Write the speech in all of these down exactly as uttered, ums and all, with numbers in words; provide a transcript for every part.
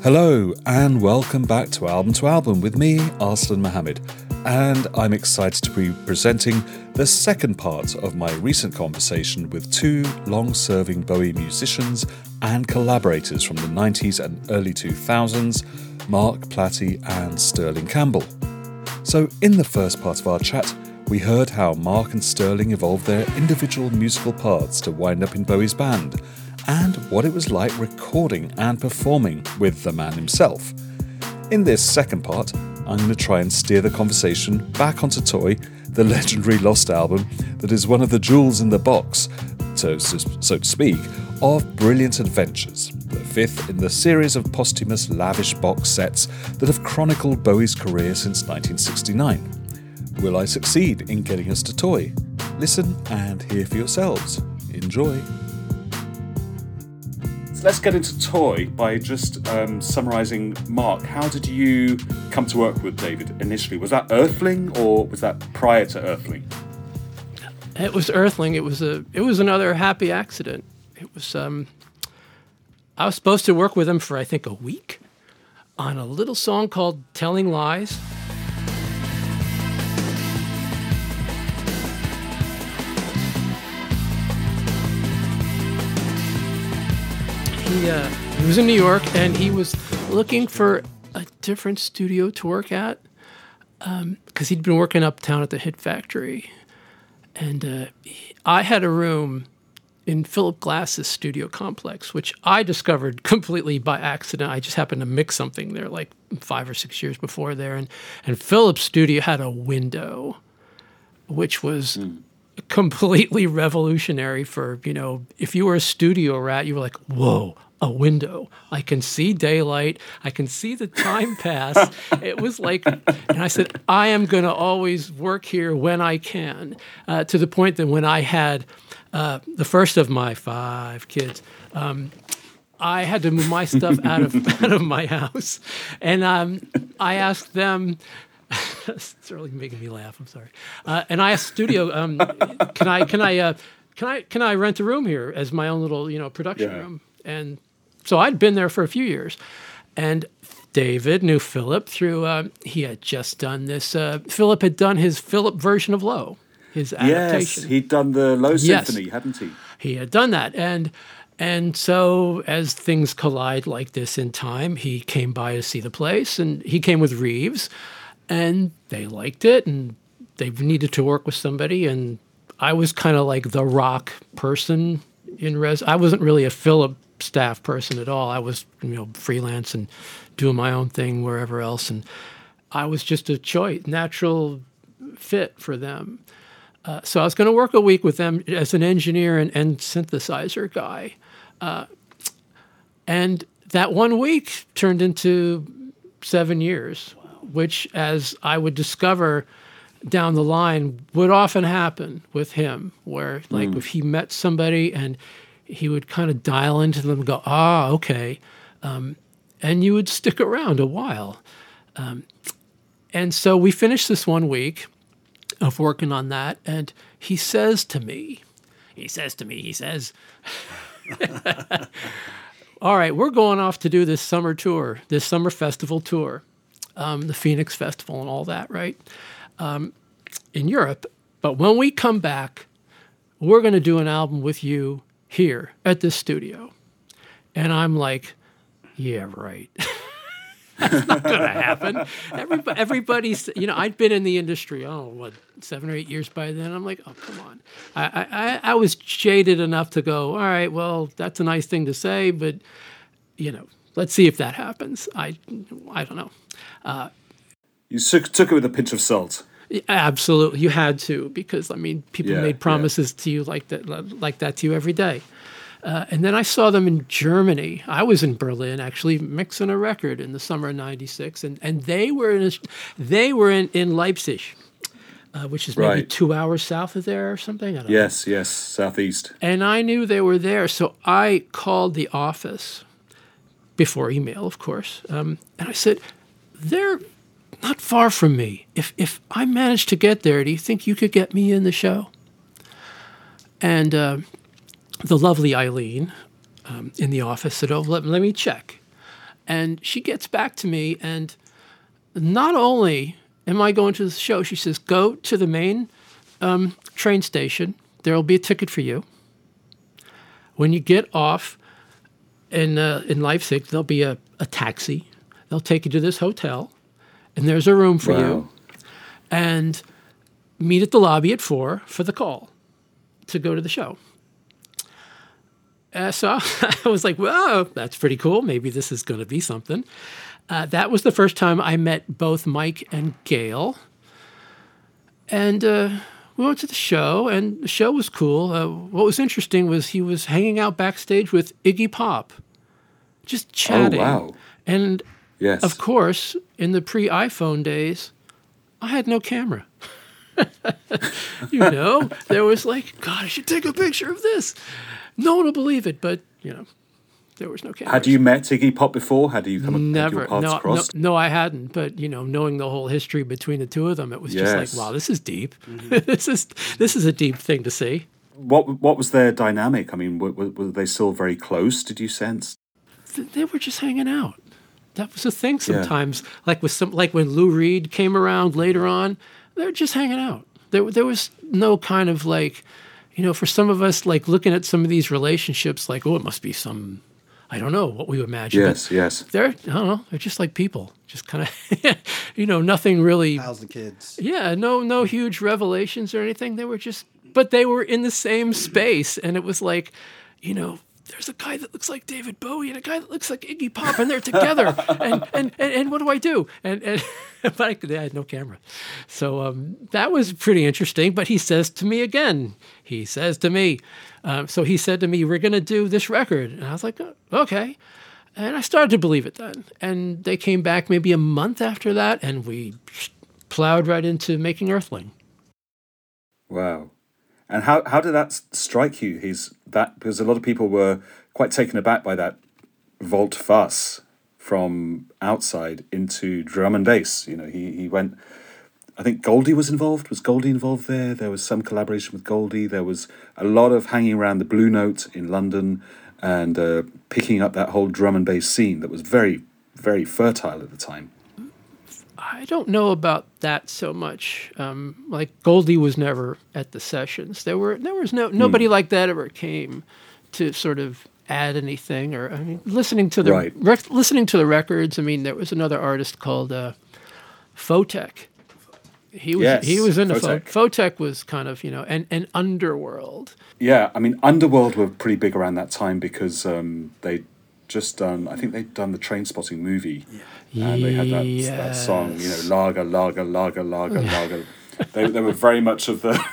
Hello and welcome back to Album to Album with me, Arslan Mohammed, and I'm excited to be presenting the second part of my recent conversation with two long-serving Bowie musicians and collaborators from the nineties and early two thousands, Mark Platy and Sterling Campbell. So in the first part of our chat, we heard how Mark and Sterling evolved their individual musical paths to wind up in Bowie's band, and what it was like recording and performing with the man himself. In this second part, I'm going to try and steer the conversation back onto Toy, the legendary Lost album that is one of the jewels in the box, so, so to speak, of brilliant adventures, the fifth in the series of posthumous lavish box sets that have chronicled Bowie's career since nineteen sixty-nine. Will I succeed in getting us to Toy? Listen and hear for yourselves. Enjoy. So let's get into Toy by just um, summarising. Mark, how did you come to work with David initially? Was that Earthling or was that prior to Earthling? It was Earthling. It was a. It was another happy accident. It was. Um, I was supposed to work with him for I think a week on a little song called "Telling Lies." He, uh, he was in New York, and he was looking for a different studio to work at because um, he'd been working uptown at the Hit Factory. And uh, he, I had a room in Philip Glass's studio complex, which I discovered completely by accident. I just happened to mix something there like five or six years before there. And, and Philip's studio had a window, which was... Mm. completely revolutionary for, you know, if you were a studio rat, you were like, whoa, a window. I can see daylight. I can see the time pass. It was like, and I said, I am going to always work here when I can, uh, to the point that when I had uh, the first of my five kids, um, I had to move my stuff out of out of my house. And um, I asked them, it's really making me laugh. I'm sorry. Uh, and I asked studio, um, can I can I uh, can I can I rent a room here as my own little you know production yeah. room? And so I'd been there for a few years, and David knew Philip through. Uh, he had just done this. Uh, Philip had done his Philip version of Low, his adaptation. Yes, he'd done the Low yes. Symphony, hadn't he? He had done that, and. And so as things collide like this in time, he came by to see the place, and he came with Reeves, and they liked it, and they needed to work with somebody, and I was kind of like the rock person in res. I wasn't really a Philip staff person at all. I was, you know, freelance and doing my own thing wherever else, and I was just a choice, natural fit for them. Uh, so I was going to work a week with them as an engineer and, and synthesizer guy. Uh, and that one week turned into seven years, wow. which, as I would discover down the line, would often happen with him, where like mm. if he met somebody and he would kind of dial into them and go, ah, okay. Um, and you would stick around a while. Um, and so we finished this one week of working on that, and he says to me, he says to me, he says, all right, we're going off to do this summer tour, this summer festival tour, um, the Phoenix Festival and all that, right, um, in Europe. But when we come back, we're going to do an album with you here at this studio. And I'm like, yeah, right. That's not going to happen. Everybody, everybody's, you know, I'd been in the industry, oh, what, seven or eight years by then. I'm like, oh, come on. I, I, I was jaded enough to go, all right, well, that's a nice thing to say, but, you know, let's see if that happens. I, I don't know. Uh, you took, took it with a pinch of salt. Absolutely. You had to, because, I mean, people yeah, made promises yeah. to you like that, like that to you every day. Uh, and then I saw them in Germany. I was in Berlin, actually, mixing a record in the summer of ninety-six, and, and they were in a, they were in, in Leipzig, uh, which is maybe right. two hours south of there or something. I don't yes, know. yes, southeast. And I knew they were there, so I called the office, before email, of course, um, and I said, they're not far from me. If if I manage to get there, do you think you could get me in the show? And... Uh, the lovely Eileen um, in the office said, oh, let, let me check. And she gets back to me, and not only am I going to the show, she says, go to the main um, train station. There will be a ticket for you. When you get off in uh, in Leipzig, there'll be a, a taxi. They'll take you to this hotel, and there's a room for Wow. you. And meet at the lobby at four for the call to go to the show. Uh, so I was like, well, that's pretty cool. Maybe this is going to be something. Uh, that was the first time I met both Mike and Gail. And uh, we went to the show, and the show was cool. Uh, what was interesting was he was hanging out backstage with Iggy Pop, just chatting. Oh, wow. And, Yes. of course, in the pre-iPhone days, I had no camera. You know, there was like, God, I should take a picture of this. No one will believe it, but, you know, there was no camera. Had you met Iggy Pop before? Had you come had Never. your paths No, no, crossed? no, I hadn't. But, you know, knowing the whole history between the two of them, it was Yes. just like, wow, this is deep. this is this is a deep thing to see. What What was their dynamic? I mean, were, were were they still very close? Did you sense? Th- They were just hanging out. That was the thing sometimes. Like with some, like when Lou Reed came around later on, they were just hanging out. There, there was no kind of like, you know, for some of us, like looking at some of these relationships, like, oh, it must be some, I don't know what we imagine. Yes, yes. They're, I don't know, they're just like people, just kind of, you know, nothing really. How's the kids? Yeah, no, no huge revelations or anything. They were just, but they were in the same space, and it was like, you know, there's a guy that looks like David Bowie and a guy that looks like Iggy Pop, and they're together. and, and, and and what do I do? And and but I, I had no camera, so um, that was pretty interesting. But he says to me again, he says to me, um, so he said to me, "We're going to do this record," and I was like, oh, "Okay." And I started to believe it then. And they came back maybe a month after that, and we plowed right into making Earthling. Wow. And how, how did that s- strike you? He's that because a lot of people were quite taken aback by that vault fuss from outside into drum and bass. You know, he, he went. I think Goldie was involved. Was Goldie involved there? There was some collaboration with Goldie. There was a lot of hanging around the Blue Note in London and uh, picking up that whole drum and bass scene that was very, very fertile at the time. I don't know about that so much. Um, like Goldie was never at the sessions. There were there was no nobody like that ever came to sort of add anything. Or I mean, listening to the Right. rec- listening to the records. I mean, there was another artist called uh, Photek. He was Yes, he was into Photek. Pho- Photek was kind of you know an an underworld. Yeah, I mean, Underworld were pretty big around that time because um, they'd just done, I think they'd done the Train Spotting movie. And they had that, that song, you know, Lager, Lager, Lager, Lager, Lager. They, they were very much of the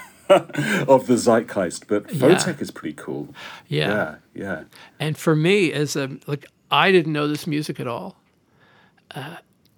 of the zeitgeist, but Photek is pretty cool. Yeah. Yeah, yeah. And for me, as a like, I didn't know this music at all. Uh,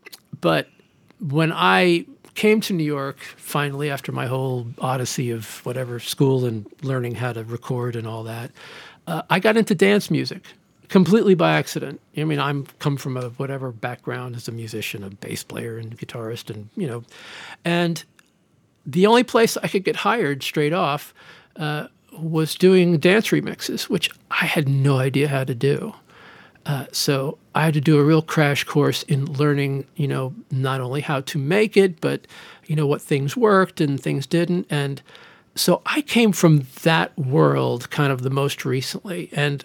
but when I came to New York, finally, after my whole odyssey of whatever school and learning how to record and all that, uh, I got into dance music completely by accident. I mean, I'm come from a whatever background as a musician, a bass player and guitarist, and you know, and the only place I could get hired straight off uh, was doing dance remixes, which I had no idea how to do. Uh, so I had to do a real crash course in learning, you know, not only how to make it, but, you know, what things worked and things didn't. And so I came from that world kind of the most recently. And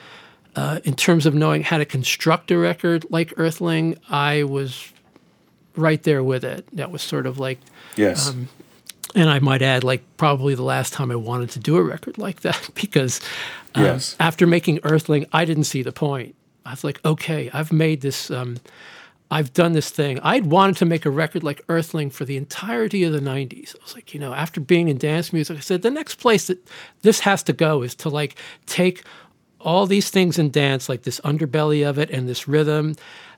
uh, in terms of knowing how to construct a record like Earthling, I was right there with it. That was sort of like... Yes. Um, and I might add, like, probably the last time I wanted to do a record like that, because um, Yes. after making Earthling, I didn't see the point. I was like, okay, I've made this, um, I've done this thing. I'd wanted to make a record like Earthling for the entirety of the nineties. I was like, you know, after being in dance music, I said, the next place that this has to go is to, like, take all these things in dance, like this underbelly of it and this rhythm,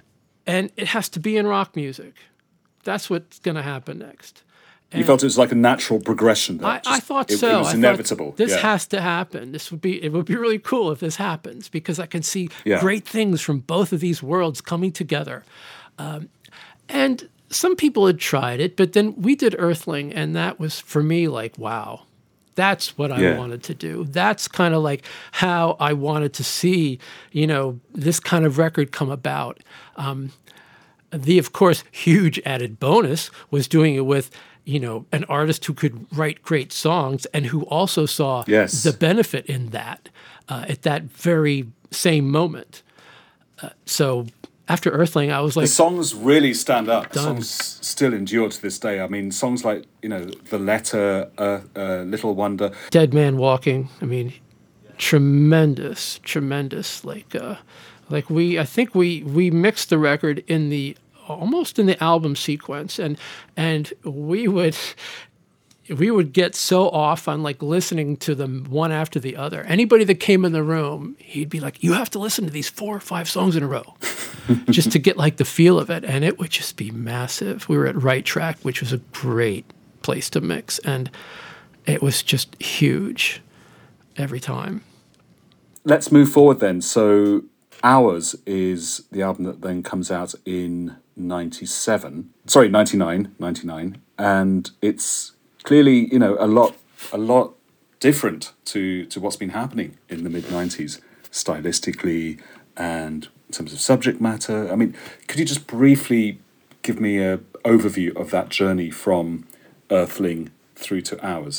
and it has to be in rock music. That's what's going to happen next. You felt it was like a natural progression. That I, just- I thought it, so. It was I thought, inevitable. this yeah. has to happen. This would be. It would be really cool if this happens, because I can see Yeah. great things from both of these worlds coming together. Um, and some people had tried it, but then we did Earthling, and that was for me like, wow, That's what I Yeah. wanted to do. That's kind of like how I wanted to see, you know, this kind of record come about. Um, the, of course, huge added bonus was doing it with, you know, an artist who could write great songs and who also saw Yes. the benefit in that uh, at that very same moment. Uh, so after Earthling, I was The like, songs really stand up. The Done. songs still endure to this day. I mean, songs like, you know, The Letter, uh, uh, Little Wonder. Dead Man Walking. I mean, tremendous, tremendous. Like, uh, like we, I think we we mixed the record in the almost in the album sequence, and and we would we would get so off on like listening to them one after the other. Anybody that came in the room, he'd be like, "You have to listen to these four or five songs in a row," just to get like the feel of it, and it would just be massive. We were at Right Track, which was a great place to mix, and it was just huge every time. Let's move forward then. So Hours is the album that then comes out in ninety-seven. Sorry, ninety-nine, ninety-nine. And it's clearly, you know, a lot a lot different to, to what's been happening in the mid-nineties, stylistically and in terms of subject matter. I mean, could you just briefly give me an overview of that journey from Earthling through to Hours?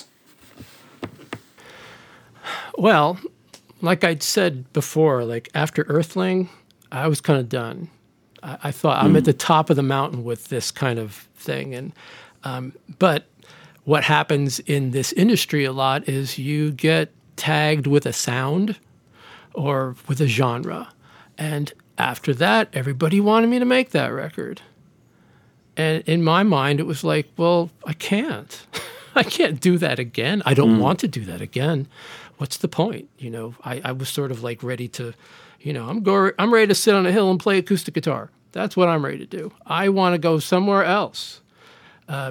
Well, like I'd said before, like after Earthling, I was kind of done. I, I thought I'm at the top of the mountain with this kind of thing. And um, but what happens in this industry a lot is you get tagged with a sound or with a genre. And after that, everybody wanted me to make that record. And in my mind, it was like, well, I can't. I can't do that again. I don't want to do that again. What's the point? You know, I, I was sort of like ready to, you know, I'm go, I'm ready to sit on a hill and play acoustic guitar. That's what I'm ready to do. I want to go somewhere else. Uh,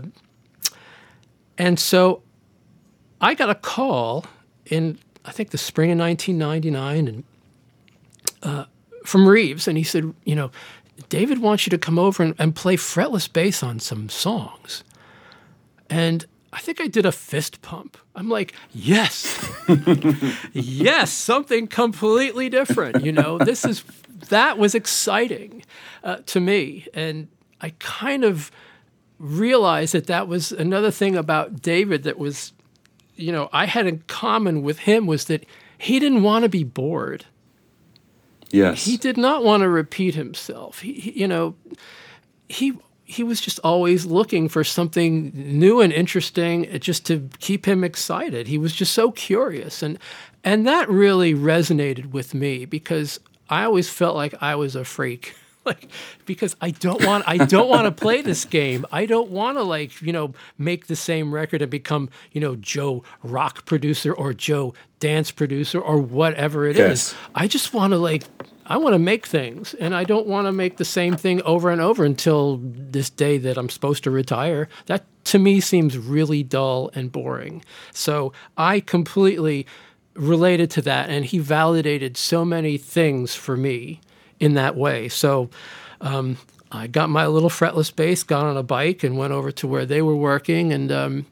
and so I got a call in, I think, the spring of nineteen ninety-nine and uh, from Reeves. And he said, you know, David wants you to come over and, and play fretless bass on some songs. And I think I did a fist pump. I'm like, yes, yes, something completely different. You know, this is, that was exciting uh, to me. And I kind of realized that that was another thing about David that was, you know, I had in common with him was that he didn't want to be bored. Yes. He did not want to repeat himself. He, he you know, he he was just always looking for something new and interesting just to keep him excited. He was just so curious. And and that really resonated with me because I always felt like I was a freak. Like, because I don't want I don't want to play this game. I don't want to, like, you know, make the same record and become, you know, Joe rock producer or Joe dance producer or whatever it Yes. is. I just want to, like, I want to make things, and I don't want to make the same thing over and over until this day that I'm supposed to retire. That, to me, seems really dull and boring. So I completely related to that, and he validated so many things for me in that way. So um, I got my little fretless bass, got on a bike, and went over to where they were working, and um,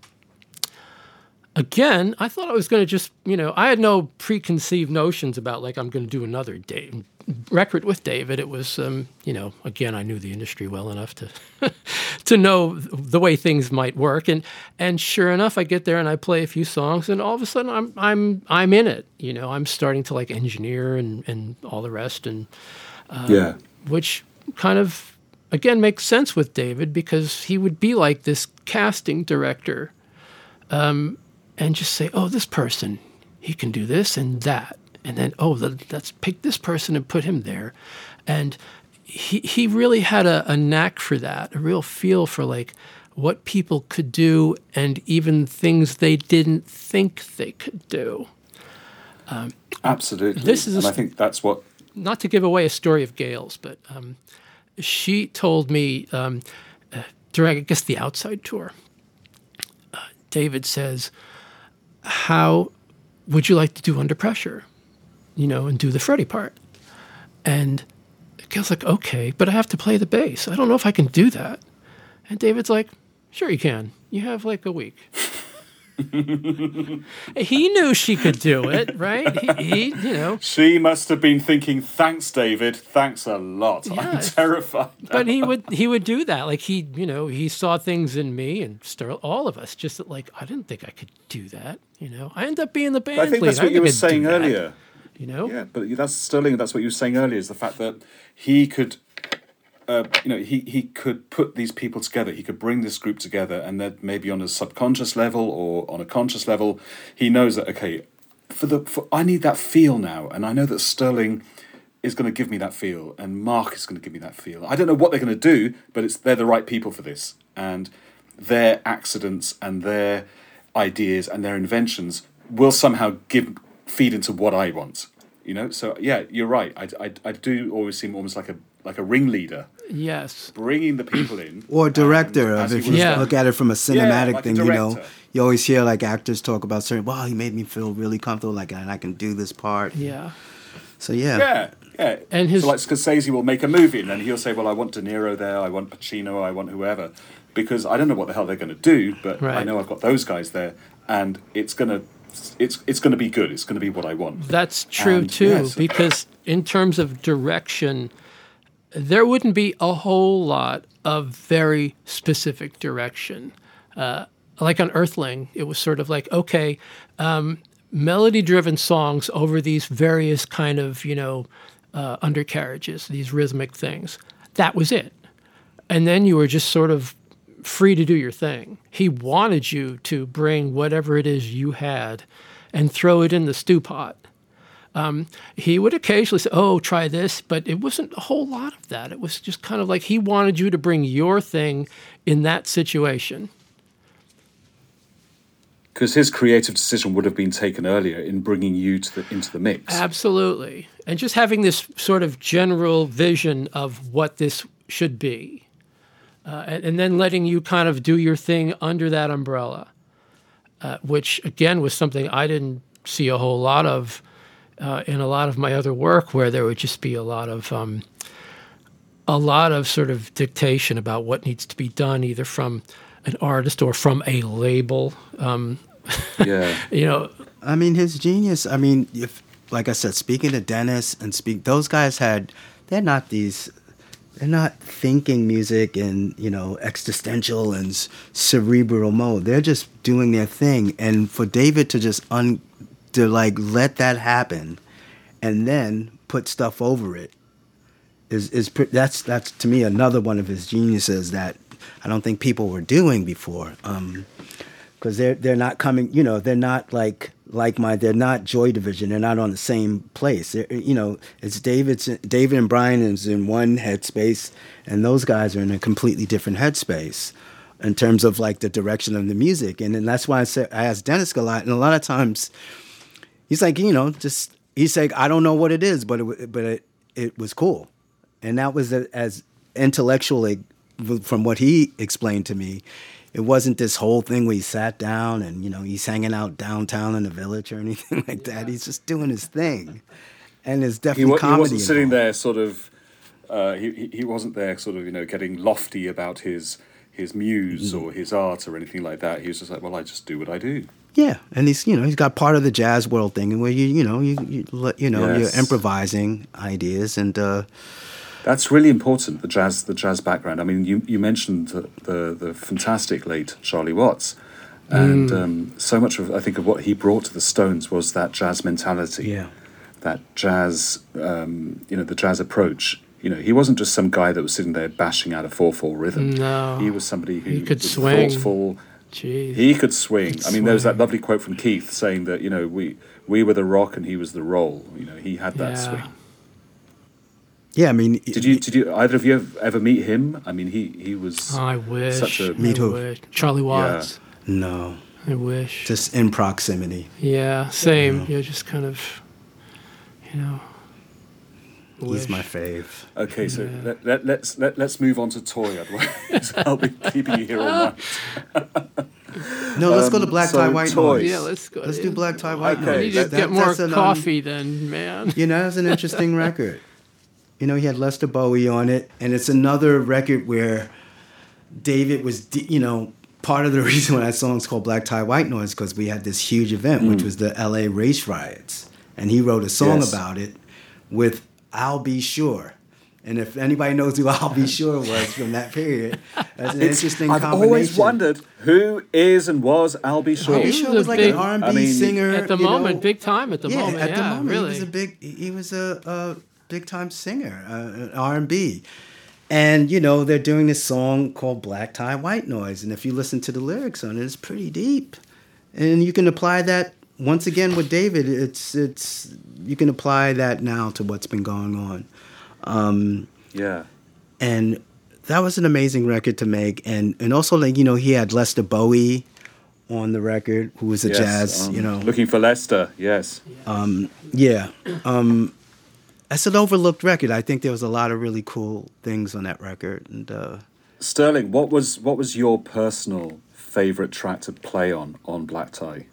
again, I thought I was going to just, you know, I had no preconceived notions about, like, I'm going to do another Dave, record with David. It was, um, you know, again, I knew the industry well enough to to know the way things might work. And and sure enough, I get there and I play a few songs, and all of a sudden, I'm I'm I'm in it. You know, I'm starting to, like, engineer and and all the rest, and uh, Yeah. which kind of again makes sense with David because he would be like this casting director. Um, and just say, oh, this person, he can do this and that. And then, oh, the, let's pick this person and put him there. And he he really had a, a knack for that, a real feel for, like, what people could do and even things they didn't think they could do. Um, Absolutely. This is a and I st- think that's what... not to give away a story of Gail's, but um, she told me um, uh, during, I guess, the Outside tour, uh, David says, how would you like to do Under Pressure, you know, and do the Freddie part? And Gail's like, okay, but I have to play the bass. I don't know if I can do that. And David's like, sure you can. You have like a week. He knew she could do it, right? He, he you know. She must have been thinking, "Thanks, David. Thanks a lot. Yeah, I'm terrified." But he would he would do that. Like he, you know, he saw things in me and Sterling, all of us. Just that, like I didn't think I could do that. You know, I ended up being the band I think lead. that's what you were saying earlier. You know. Yeah, but that's Sterling. That's what you were saying earlier. Is the fact that he could. Uh, you know, he, he could put these people together. He could bring this group together, and then maybe on a subconscious level or on a conscious level, he knows that okay, for the for, I need that feel now, and I know that Sterling is going to give me that feel, and Mark is going to give me that feel. I don't know what they're going to do, but it's they're the right people for this, and their accidents and their ideas and their inventions will somehow give feed into what I want. You know, so yeah, you're right. I, I, I do always seem almost like a like a ringleader. Yes. Bringing the people in. Or a director, um, of if you you Yeah. look at it from a cinematic Yeah, like a thing, you know, director. you always hear like actors talk about certain, wow, he made me feel really comfortable, like, and I can do this part. Yeah. So yeah. Yeah, yeah. And his- so like Scorsese will make a movie and then he'll say, well, I want De Niro there, I want Pacino, I want whoever. Because I don't know what the hell they're going to do, but I Right. know I've got those guys there and it's going to it's it's going to be good. It's going to be what I want. That's true And, too, yes. because in terms of direction, there wouldn't be a whole lot of very specific direction. Uh, like on Earthling, it was sort of like, okay, um, melody-driven songs over these various kind of, you know, uh, undercarriages, these rhythmic things. That was it. And then you were just sort of free to do your thing. He wanted you to bring whatever it is you had and throw it in the stew pot. Um, he would occasionally say, oh, try this, but it wasn't a whole lot of that. It was just kind of like he wanted you to bring your thing in that situation. Because his creative decision would have been taken earlier in bringing you to the, into the mix. Absolutely. And just having this sort of general vision of what this should be. Uh, and, and then letting you kind of do your thing under that umbrella, uh, which, again, was something I didn't see a whole lot of uh, in a lot of my other work, where there would just be a lot of um, a lot of sort of dictation about what needs to be done, either from an artist or from a label. Um, Yeah. you know, I mean, his genius, I mean, if, like I said, speaking to Dennis and speak, those guys had, they're not these, they're not thinking music in, you know, existential and s- cerebral mode. They're just doing their thing. And for David to just, un, to like let that happen and then put stuff over it is, is pre- that's, that's to me another one of his geniuses that I don't think people were doing before. Um, Because they're they're not coming, you know, they're not like like my, they're not Joy Division. They're not on the same place. They're, you know, it's David's David and Brian is in one headspace, and those guys are in a completely different headspace in terms of like the direction of the music. And then that's why I said I asked Dennis a lot, and a lot of times he's like, you know, just he's like, I don't know what it is, but it but it it was cool, and that was a, as intellectually from what he explained to me. It wasn't this whole thing where he sat down and, you know, he's hanging out downtown in the Village or anything like that. He's just doing his thing. And there's He, definitely wa- he comedy wasn't sitting involved. there sort of, uh, he, he he wasn't there sort of, you know, getting lofty about his his muse Mm-hmm. or his art or anything like that. He was just like, well, I just do what I do. Yeah, and he's, you know, he's got part of the jazz world thing where you, you know, you, you, let- you know, Yes. you're improvising ideas and, uh, That's really important, the jazz the jazz background. I mean, you, you mentioned the, the, the fantastic late Charlie Watts. And um, so much of, I think, of what he brought to the Stones was that jazz mentality. yeah. That jazz, um, you know, the jazz approach. You know, he wasn't just some guy that was sitting there bashing out a four four rhythm. No. He was somebody who He could was swing. thoughtful. Jeez. He could swing. Could I mean, there was that swing. lovely quote from Keith saying that, you know, we we were the rock and he was the roll. You know, he had that Yeah. swing. Yeah, I mean, Did you did you either of you ever, ever meet him? I mean, he he was I wish. such a Me I too. wish. Charlie Watts. no, I wish. just in proximity. Yeah, same. Yeah, just kind of, you know. He's wish. my fave. Okay, so let, let, let's let, let's move on to Toy. Otherwise, I'll be keeping you here all night. No, let's go to Black so Tie White toys. Noise. Yeah, let's go. Let's do Black Tie White Okay, I Noise. need to that- get more that's an, um, coffee then, man. You know, that's an interesting record. You know, he had Lester Bowie on it, and it's another record where David was, de- you know, part of the reason why that song's called Black Tie White Noise, because we had this huge event, mm. which was the L A race riots. And he wrote a song yes. about it with I'll Be Sure. And if anybody knows who I'll Be Sure was from that period, that's an it's, interesting I've combination. I've always wondered who is and was Al B. Sure. Al B. Sure was like big, an R and B I mean, singer. At the moment, know. big time at the yeah, moment. At yeah, the moment, really. he was a big, he was a, a big time singer, uh, R and B. And, you know, they're doing this song called Black Tie White Noise. And if you listen to the lyrics on it, it's pretty deep. And you can apply that, once again, with David, it's, it's, you can apply that now to what's been going on. Um, yeah. And that was an amazing record to make. And, and also, like, you know, he had Lester Bowie on the record, who was a yes, jazz, um, you know. Looking for Lester, yes. Um, yeah. Um, it's an overlooked record. I think there was a lot of really cool things on that record. And uh, Sterling, what was what was your personal favorite track to play on on Black Tie?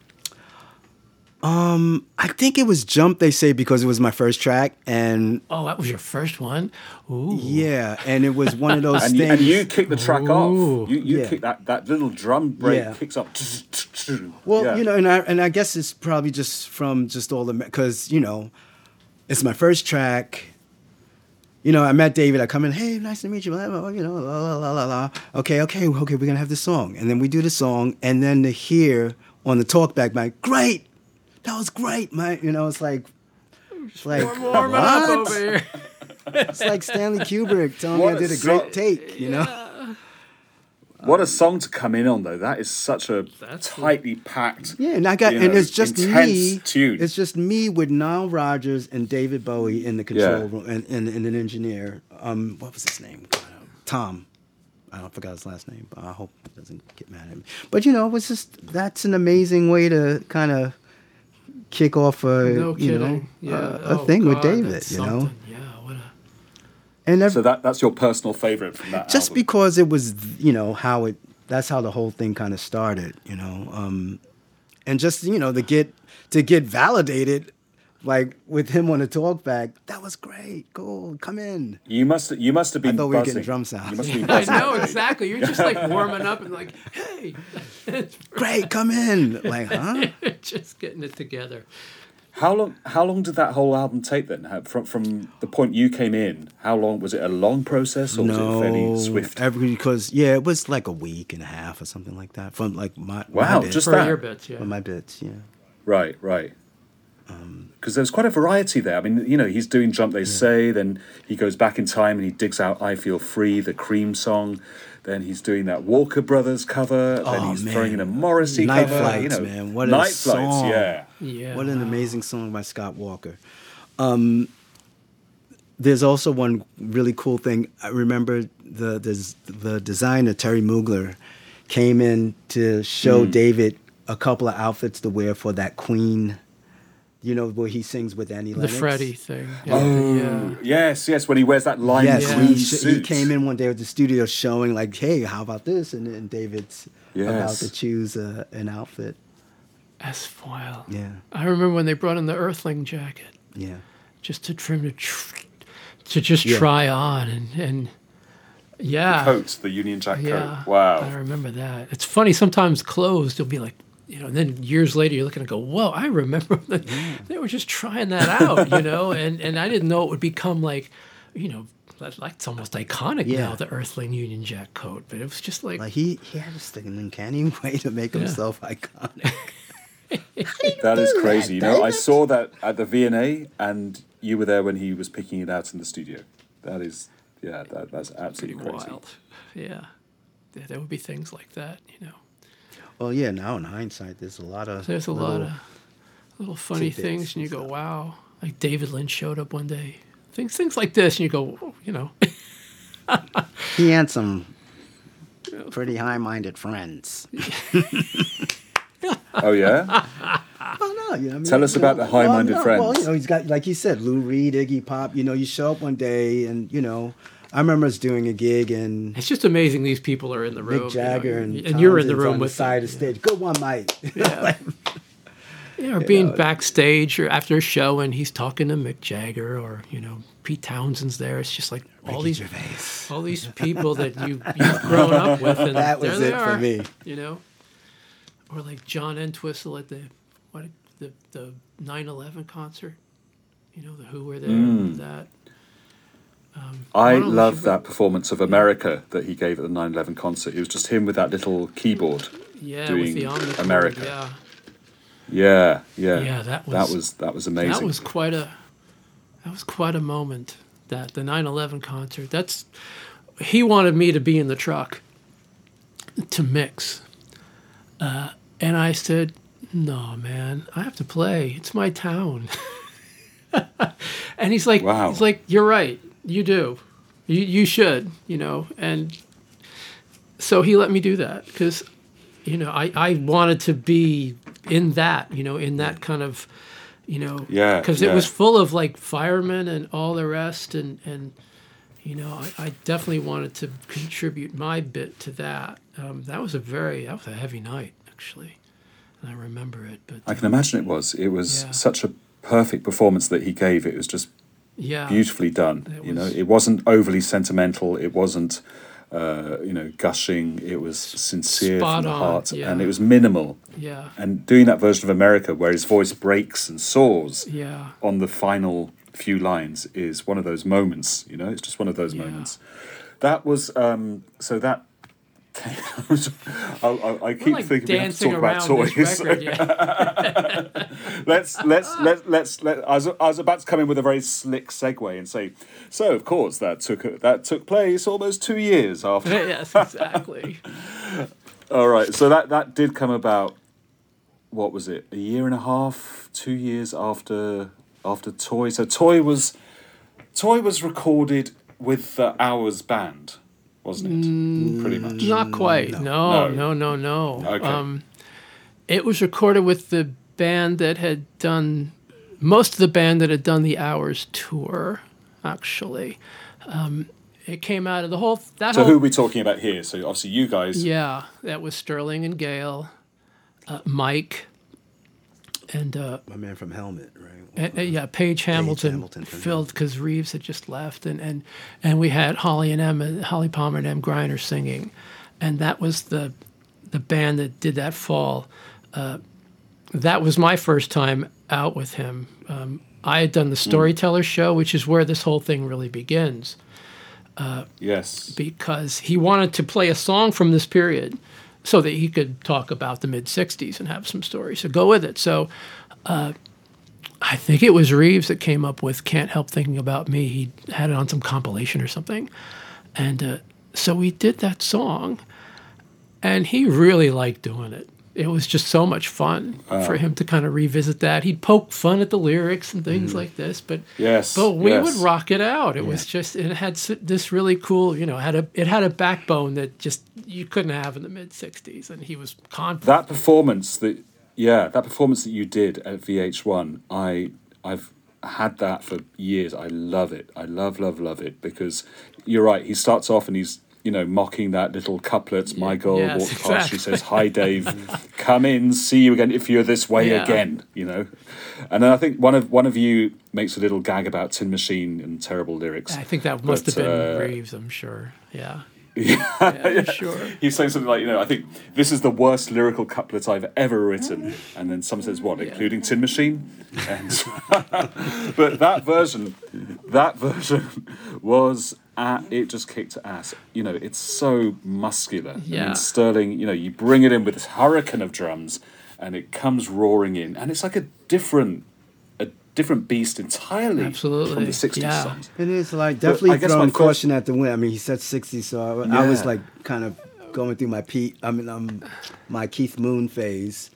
Um, I think it was Jump, they say, because it was my first track. And oh, that was your first one? Ooh. Yeah, and it was one of those and things. You, and you kick the track Ooh. off. You, you yeah. kick that, that little drum break yeah. kicks up. Well, yeah. you know, and I, and I guess it's probably just from just all the, because, you know, it's my first track. You know, I met David. I come in, hey, nice to meet you. You know, la, la, la, la, la. Okay, okay, okay, we're going to have this song. And then we do the song. And then to hear on the talkback, like, great. That was great, man. You know, it's like, it's like, warming up over here. It's like Stanley Kubrick telling what me I did a great so- take, you know? Yeah. What a song to come in on, though. That is such a That's tightly cool. packed, yeah, and I got, you and know, it's just me. Tune. It's just me with Nile Rodgers and David Bowie in the control yeah. room, and, and, and an engineer. Um, what was his name? Tom. I don't forgot his last name. But I hope he doesn't get mad at me. But you know, it was just that's an amazing way to kind of kick off a no you know yeah. a, a oh, thing God, with David. that's You know. something. Yeah. What a. And so that that's your personal favorite from that just album. because it was, you know, how it that's how the whole thing kind of started, you know, um, and just, you know, to get to get validated, like with him on the talkback, that was great. Cool, come in. You must you must have been. I thought buzzing. we were getting drum sounds. You must be I know exactly. You're just like warming up and like, hey, great, come in. Like, huh? Just getting it together. How long? How long did that whole album take then? How, from from the point you came in, how long was it? A long process or no, was it fairly swift? Every, because yeah, it was like a week and a half or something like that. From like my wow, my bits. just For that. your bits, yeah. For my bits, yeah. Right, right. Because there's quite a variety there. I mean, you know, he's doing Jump They yeah. Say, then he goes back in time and he digs out I Feel Free, the Cream song. Then he's doing that Walker Brothers cover. Oh, then he's man. throwing in a Morrissey Night cover. Flights, you know, man. What Night a song. Flights, yeah. Yeah. What an amazing song by Scott Walker. Um, there's also one really cool thing. I remember the the, the designer, Terry Mugler, came in to show mm. David a couple of outfits to wear for that Queen, you know, where he sings with Annie The Lennox. Freddie thing. Yeah. Oh, yeah. yes, yes, when he wears that lime Yes, green he, suit. he came in one day with the studio showing like, hey, how about this? And, and David's Yes. about to choose a, an outfit. That's wild. Yeah. I remember when they brought in the Earthling jacket. Yeah. Just to trim to, tr- to just Yeah. try on and, and yeah. The coat, the Union Jack Yeah. coat. Wow. I remember that. It's funny, sometimes clothes, they'll be like, you know, and then years later you're looking and go, whoa, I remember that they were just trying that out, you know, and, and I didn't know it would become like, you know, like it's almost iconic Yeah. now, the Earthling Union Jack coat, but it was just like, Like he, he had this an uncanny way to make Yeah. himself iconic. That is do crazy. that, You know, I David? saw that at the V and A, and you were there when he was picking it out in the studio. That is, yeah, that, that's pretty absolutely crazy. wild. Yeah. There, there would be things like that, you know. Well, yeah, now in hindsight, there's a lot of There's a little, lot of little funny tidbits things, and you and go, stuff. wow. Like David Lynch showed up one day. Things things like this, and you go, oh, you know. He had some pretty high-minded friends. Oh yeah, Oh no, you know, I mean, Tell us you about know, the high-minded well, no, friends. Well, you know, he's got, like you said, Lou Reed, Iggy Pop. You know, you show up one day, and you know, I remember us doing a gig, and It's just amazing these people are in the room. Mick Jagger you know, and and you're in the Townsend's room on with the side them. of the stage. Good one, Mike. Yeah. Yeah, or You being know? backstage or after a show and he's talking to Mick Jagger or, you know, Pete Townsend's there. It's just like all these Gervais. all these people that you, you've grown up with. And That was there they it for are, me. You know? Or like John Entwistle at the what the the nine eleven concert. You know, the Who were there. Mm. That. Um, I one of them love should that performance of America that he gave at the nine eleven concert. It was just him with that little keyboard. be- Yeah, doing with the Omnichord, America. Yeah. Yeah, yeah. Yeah, that was that was that was amazing. That was quite a that was quite a moment. That the nine eleven concert. That's he wanted me to be in the truck to mix, uh, and I said, "No, man, I have to play. It's my town." And he's like, Wow. "He's like, you're right. You do. You you should. You know." And so he let me do that because, you know, I I wanted to be in that. You know, in that kind of. You know, Yeah, because yeah. it was full of like firemen and all the rest, and and you know, I, I definitely wanted to contribute my bit to that. Um, that was a very that was a heavy night actually, and I remember it. But I can imagine it was. It was Yeah. such a perfect performance that he gave. It was just yeah, beautifully done. It You know, was- it wasn't overly sentimental. It wasn't, uh, you know, gushing. It was sincere Spot from the on, heart, yeah. and it was minimal. yeah, And doing that version of America, where his voice breaks and soars yeah, on the final few lines, is one of those moments. You know, it's just one of those Yeah. moments. That was um, so that. I, I, I keep We're like thinking we have to dancing talk about around this toys. record. Yeah. let's let's let let's let. I was, I was about to come in with a very slick segue and say, so of course that took that took place almost two years after. Yes, exactly. All right, so that that did come about. What was it? A year and a half, two years after after Toy. So Toy was Toy was recorded with the Hours band, wasn't it? Pretty much. Not quite. No, No. no, no, no. Okay. Um, it was recorded with the band that had done most of the band that had done the Hours tour. Actually, um, it came out of the whole that So whole. who are we talking about here? So obviously you guys. Yeah, that was Sterling and Gail, uh, Mike, and, uh, My man from Helmet, right? and uh, yeah, Paige Hamilton, Hamilton from filled because Reeves had just left, and, and and we had Holly and Em, Holly Palmer and Em Griner singing, and that was the the band that did that fall. Uh, that was my first time out with him. Um, I had done the Storyteller show, which is where this whole thing really begins. Yes. Because he wanted to play a song from this period so that he could talk about the mid sixties and have some stories. So go with it. So uh, I think it was Reeves that came up with Can't Help Thinking About Me. He had it on some compilation or something. And uh, so we did that song, and he really liked doing it. It was just so much fun for him to kind of revisit that. He'd poke fun at the lyrics and things like this, but Yes. but we yes. would rock it out. It was just it had s- this really cool, you know, had a it had a backbone that just you couldn't have in the mid sixties, and he was confident. That performance that yeah, that performance that you did at V H one, I I've had that for years. I love it. I love love love it because you're right. He starts off and he's you know mocking that little couplet. My girl Yes, walked past. She exactly. says, "Hi, Dave. Come in. See you again if you're this way Yeah. again." You know, and then I think one of one of you makes a little gag about Tin Machine and terrible lyrics. I think that must But, have been uh, Reeves. I'm sure. Yeah. Yeah, I'm sure. He's saying something like, you know, I think this is the worst lyrical couplet I've ever written. And then someone says, what, including Tin Machine? And but that version, that version was, at, it just kicked ass. You know, it's so muscular. I Yeah. mean, Sterling, you know, you bring it in with this hurricane of drums and it comes roaring in. And it's like a different, a different beast entirely Absolutely. from the sixties Yeah. songs. It is like I definitely guess throwing my first- caution at the wind. I mean, he said sixty, so I, I was Yeah. like kind of going through my Pete. I mean, um, my Keith Moon phase,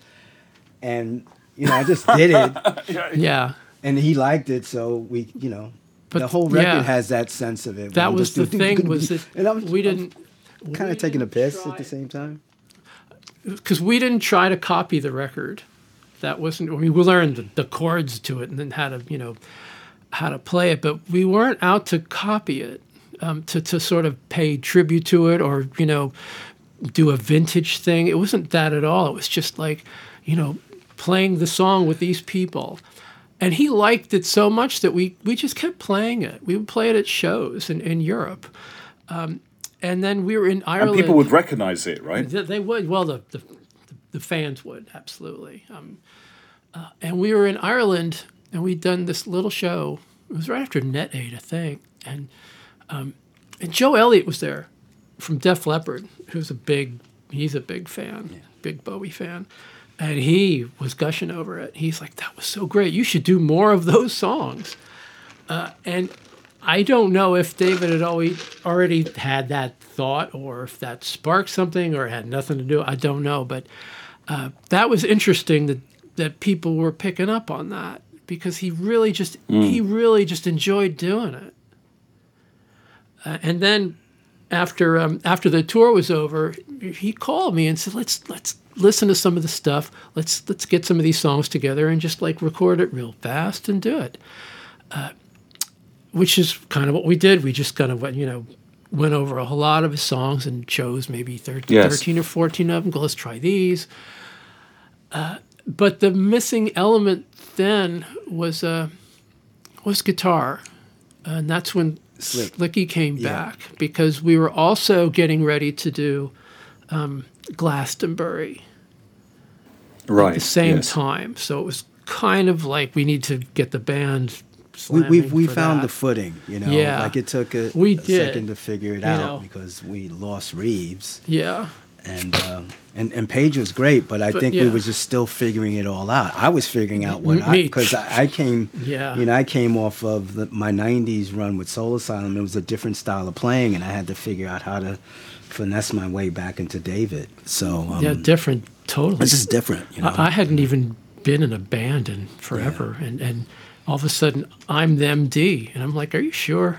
and you know, I just did it, Yeah. and he liked it, so we, you know, But the whole record yeah. has that sense of it. That I'm was just the doing- thing was that and I'm, we didn't kind of taking a piss at the same time. because we didn't try to copy the record. That wasn't. I mean, we learned the, the chords to it and then how to, you know, how to play it, but we weren't out to copy it, um, to to sort of pay tribute to it or you know, do a vintage thing. It wasn't that at all. It was just like, you know, playing the song with these people. And he liked it so much that we, we just kept playing it. We would play it at shows in, in Europe. Um, and then we were in Ireland. And people would recognize it, right? They, they would. Well, the, the, the fans would, absolutely. Um, uh, and we were in Ireland, and we'd done this little show. It was right after Net Aid, I think. And, um, and Joe Elliott was there from Def Leppard, who's a big, he's a big fan, yeah. big Bowie fan. And he was gushing over it. He's like, that was so great. You should do more of those songs. Uh, and I don't know if David had always already had that thought or if that sparked something or had nothing to do. I don't know. But uh, that was interesting that, that people were picking up on that because he really just mm. he really just enjoyed doing it. Uh, and then after um, after the tour was over, he called me and said, let's let's listen to some of the stuff. Let's let's get some of these songs together and just like record it real fast and do it. Uh, which is kind of what we did. We just kind of went, you know, went over a whole lot of his songs and chose maybe thirteen, yes. thirteen or fourteen of them. Go, let's try these. Uh, but the missing element then was uh, was guitar, and that's when Slick. Slicky came yeah. back because we were also getting ready to do um, Glastonbury right at the same yes. time. So it was kind of like we need to get the band. We we, we found that. the footing, you know. Yeah. Like it took a, we a did. second to figure it you out know. because we lost Reeves. Yeah. And um, and and Page was great, but I but, think yeah. we were just still figuring it all out. I was figuring out what Me. I because I, I came, yeah. you know, I came off of the, my nineties run with Soul Asylum. It was a different style of playing, and I had to figure out how to finesse my way back into David. So um, yeah, different, totally. It's just different. You know? I, I hadn't even been in a band in forever, yeah. and and all of a sudden I'm the M D, and I'm like, "Are you sure?"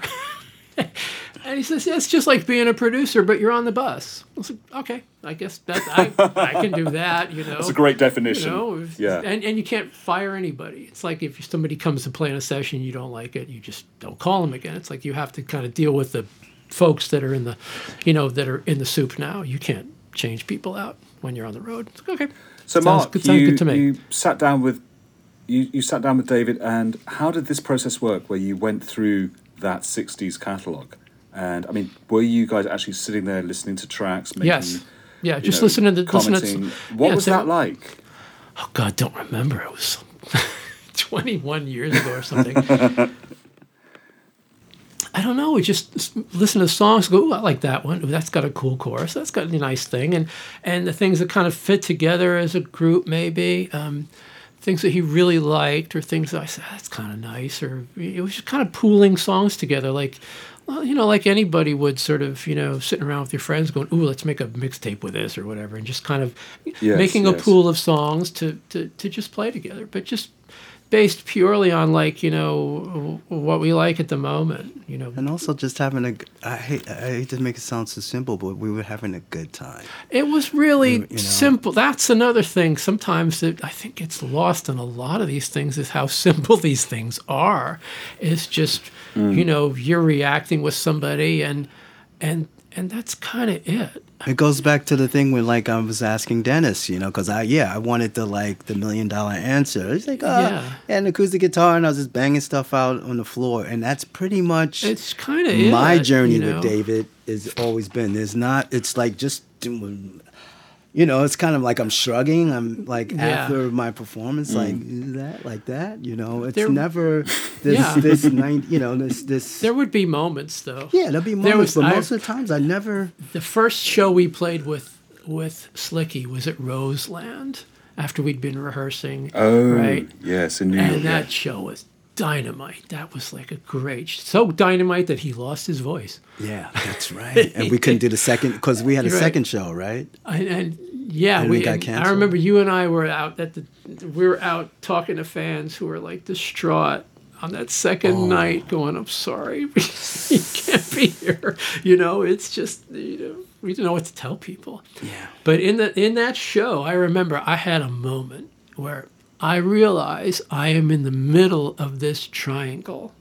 And he says, "Yeah, it's just like being a producer, but you're on the bus." I was like, "Okay, I guess that I, I can do that." You know, it's a great definition. You know, yeah, and and you can't fire anybody. It's like if somebody comes to play in a session, you don't like it, you just don't call them again. It's like you have to kind of deal with the folks that are in the, you know, that are in the soup now. You can't change people out when you're on the road. It's like, okay. So sounds, Mark, good, sounds you, good to me. you sat down with you, you sat down with David, and how did this process work? Where you went through that sixties catalogue, and I mean, were you guys actually sitting there listening to tracks? Making, yes. Yeah, just know, listening to commenting? Listen to, what yeah, was so, that like? Oh God, don't remember. It was twenty-one years ago or something. I don't know. We just listen to songs. Go, ooh, I like that one. Ooh, that's got a cool chorus. That's got a nice thing, and and the things that kind of fit together as a group, maybe um, things that he really liked, or things that I said that's kind of nice, or it was just kind of pooling songs together, like well, you know, like anybody would, sort of, you know, sitting around with your friends, going, "Ooh, let's make a mixtape with this or whatever," and just kind of yes, making yes. a pool of songs to to to just play together, but just based purely on, like, you know, what we like at the moment, you know. And also just having a, I hate, I hate to make it sound so simple, but we were having a good time. It was really you know. simple. That's another thing. Sometimes that I think gets lost in a lot of these things is how simple these things are. It's just, mm. you know, you're reacting with somebody and, and, and that's kind of it. It goes back to the thing where, like, I was asking Dennis, you know, because I, yeah, I wanted the, like, the million dollar answer. He's like, oh, yeah. and acoustic guitar, and I was just banging stuff out on the floor. And that's pretty much it's kind of my it, journey you know? with David has always been. There's not, it's like just doing, you know, it's kind of like I'm shrugging. I'm like, yeah. after my performance, mm. like, is that, like that? You know, it's there, never this, yeah. this, nine, you know, this, this. There would be moments, though. Yeah, there'll be moments, was, but I, most of the times I never. The first show we played with with Slicky was at Roseland after we'd been rehearsing. Oh, right? yes, in New and York. And that yeah. show was dynamite. That was like a great, so dynamite that he lost his voice. Yeah, that's right. And we couldn't do the second because we had a Right. second show, right? And, and yeah, And we. we got and canceled. I remember you and I were out at the. We were out talking to fans who were like distraught on that second Oh. night, going, "I'm sorry, you can't be here." You know, it's just, you know, we didn't know what to tell people. Yeah. But in the in that show, I remember I had a moment where I realized I am in the middle of this triangle.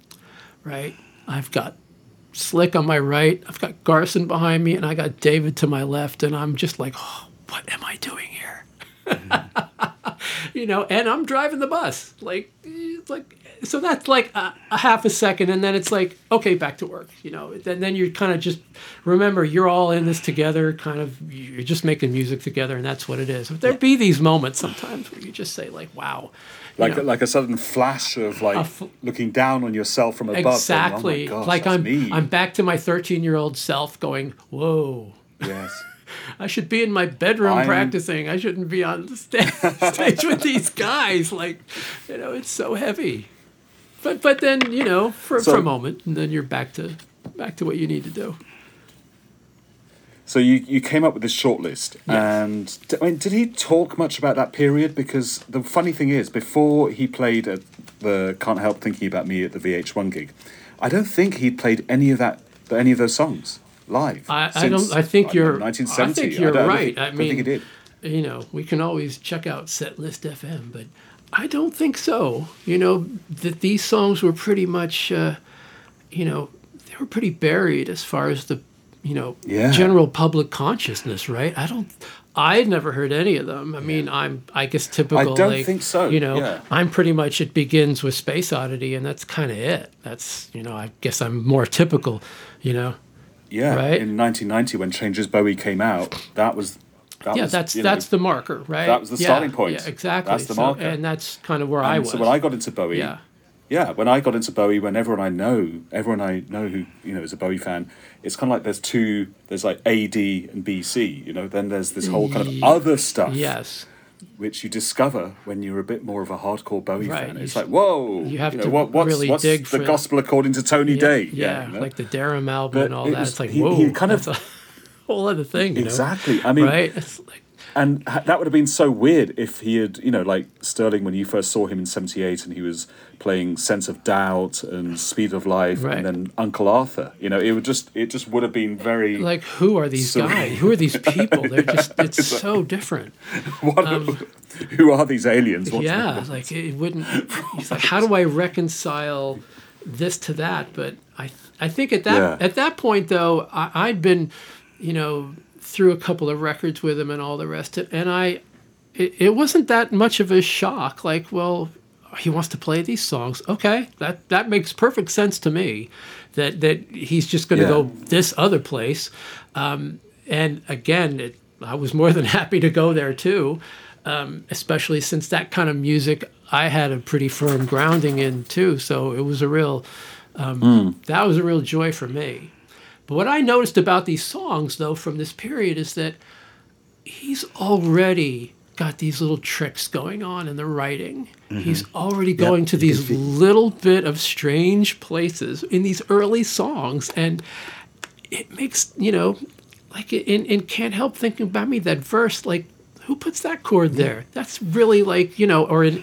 Right? I've got Slick on my right, I've got Garson behind me, and I got David to my left, and I'm just like, oh, what am I doing here? you know, and I'm driving the bus. Like, it's like, so that's like a, a half a second, and then it's like, okay, back to work. You know, then then you're kind of just remember you're all in this together. Kind of, you're just making music together, and that's what it is. But there be these moments sometimes where you just say like, wow. Like know, a, like a sudden flash of like f- looking down on yourself from above. Exactly. Going, oh my gosh, like that's I'm me. I'm back to my thirteen-year-old self going, whoa. Yes. I should be in my bedroom I'm... practicing. I shouldn't be on the sta- stage with these guys. Like, you know, it's so heavy. But but then, you know, for, so, for a moment, and then you're back to back to what you need to do. So you, you came up with this short list, Yes. and I mean, did he talk much about that period? Because the funny thing is, before he played at the Can't Help Thinking About Me at the V H one gig, I don't think he'd played any of that, any of those songs live. I, since, I don't. I think I you're. don't know, nineteen seventy. I think you're I don't, right. I, don't think, I I mean, think he did. You know, we can always check out Setlist F M, but I don't think so. You know, that these songs were pretty much, uh, you know, they were pretty buried as far as the, you know, Yeah. general public consciousness, right? I don't. I'd never heard any of them. I mean, I'm, I guess, typical. I don't like, think so, You know, yeah. I'm pretty much. It begins with Space Oddity, and that's kind of it. That's, you know, I guess I'm more typical. You know. Yeah, Right? in nineteen ninety when Changes Bowie came out, that was that Yeah, was, that's you know, that's the marker, right? that was the Yeah, starting point. Yeah, exactly. That's the So- marker. and that's kind of where I And was. so when I got into Bowie, Yeah. yeah, when I got into Bowie, when everyone I know, everyone I know who you know is a Bowie fan, it's kind of like there's two, there's like A, D, and B, C. You know, then there's this whole kind of Ye- other stuff, Yes. which you discover when you're a bit more of a hardcore Bowie Right, fan. you It's s- like, whoa, you have know, to what, what's, really what's dig the for- gospel according to Tony Yeah, Day? yeah, you know? like the Darum album But and all it that. was- It's like, he- whoa, he kind of- that's a whole other thing. You Exactly. Know? I mean, right? It's like, And ha- that would have been so weird if he had, you know, like Sterling, when you first saw him in seventy-eight and he was playing Sense of Doubt and Speed of Life Right. and then Uncle Arthur. You know, it would just, it just would have been very... like, who are these So- guys? Who are these people? They're just, it's so different. what, who are these aliens? What's Yeah, going on? like it wouldn't. He's like, how do I reconcile this to that? But I, I think at that Yeah. at that point though, I, I'd been, you know, through a couple of records with him and all the rest of, and I, it, it wasn't that much of a shock. Like, well, he wants to play these songs. Okay, that that makes perfect sense to me. That that he's just going to Yeah. go this other place, um, and again, it, I was more than happy to go there too. Um, especially since that kind of music I had a pretty firm grounding in too. So it was a real, um, Mm. that was a real joy for me. But what I noticed about these songs though from this period is that he's already got these little tricks going on in the writing. Mm-hmm. He's already going to these little bit of strange places in these early songs. And it makes, you know, like in, in Can't Help Thinking About Me, that verse, like, who puts that chord there? That's really like, you know, or in,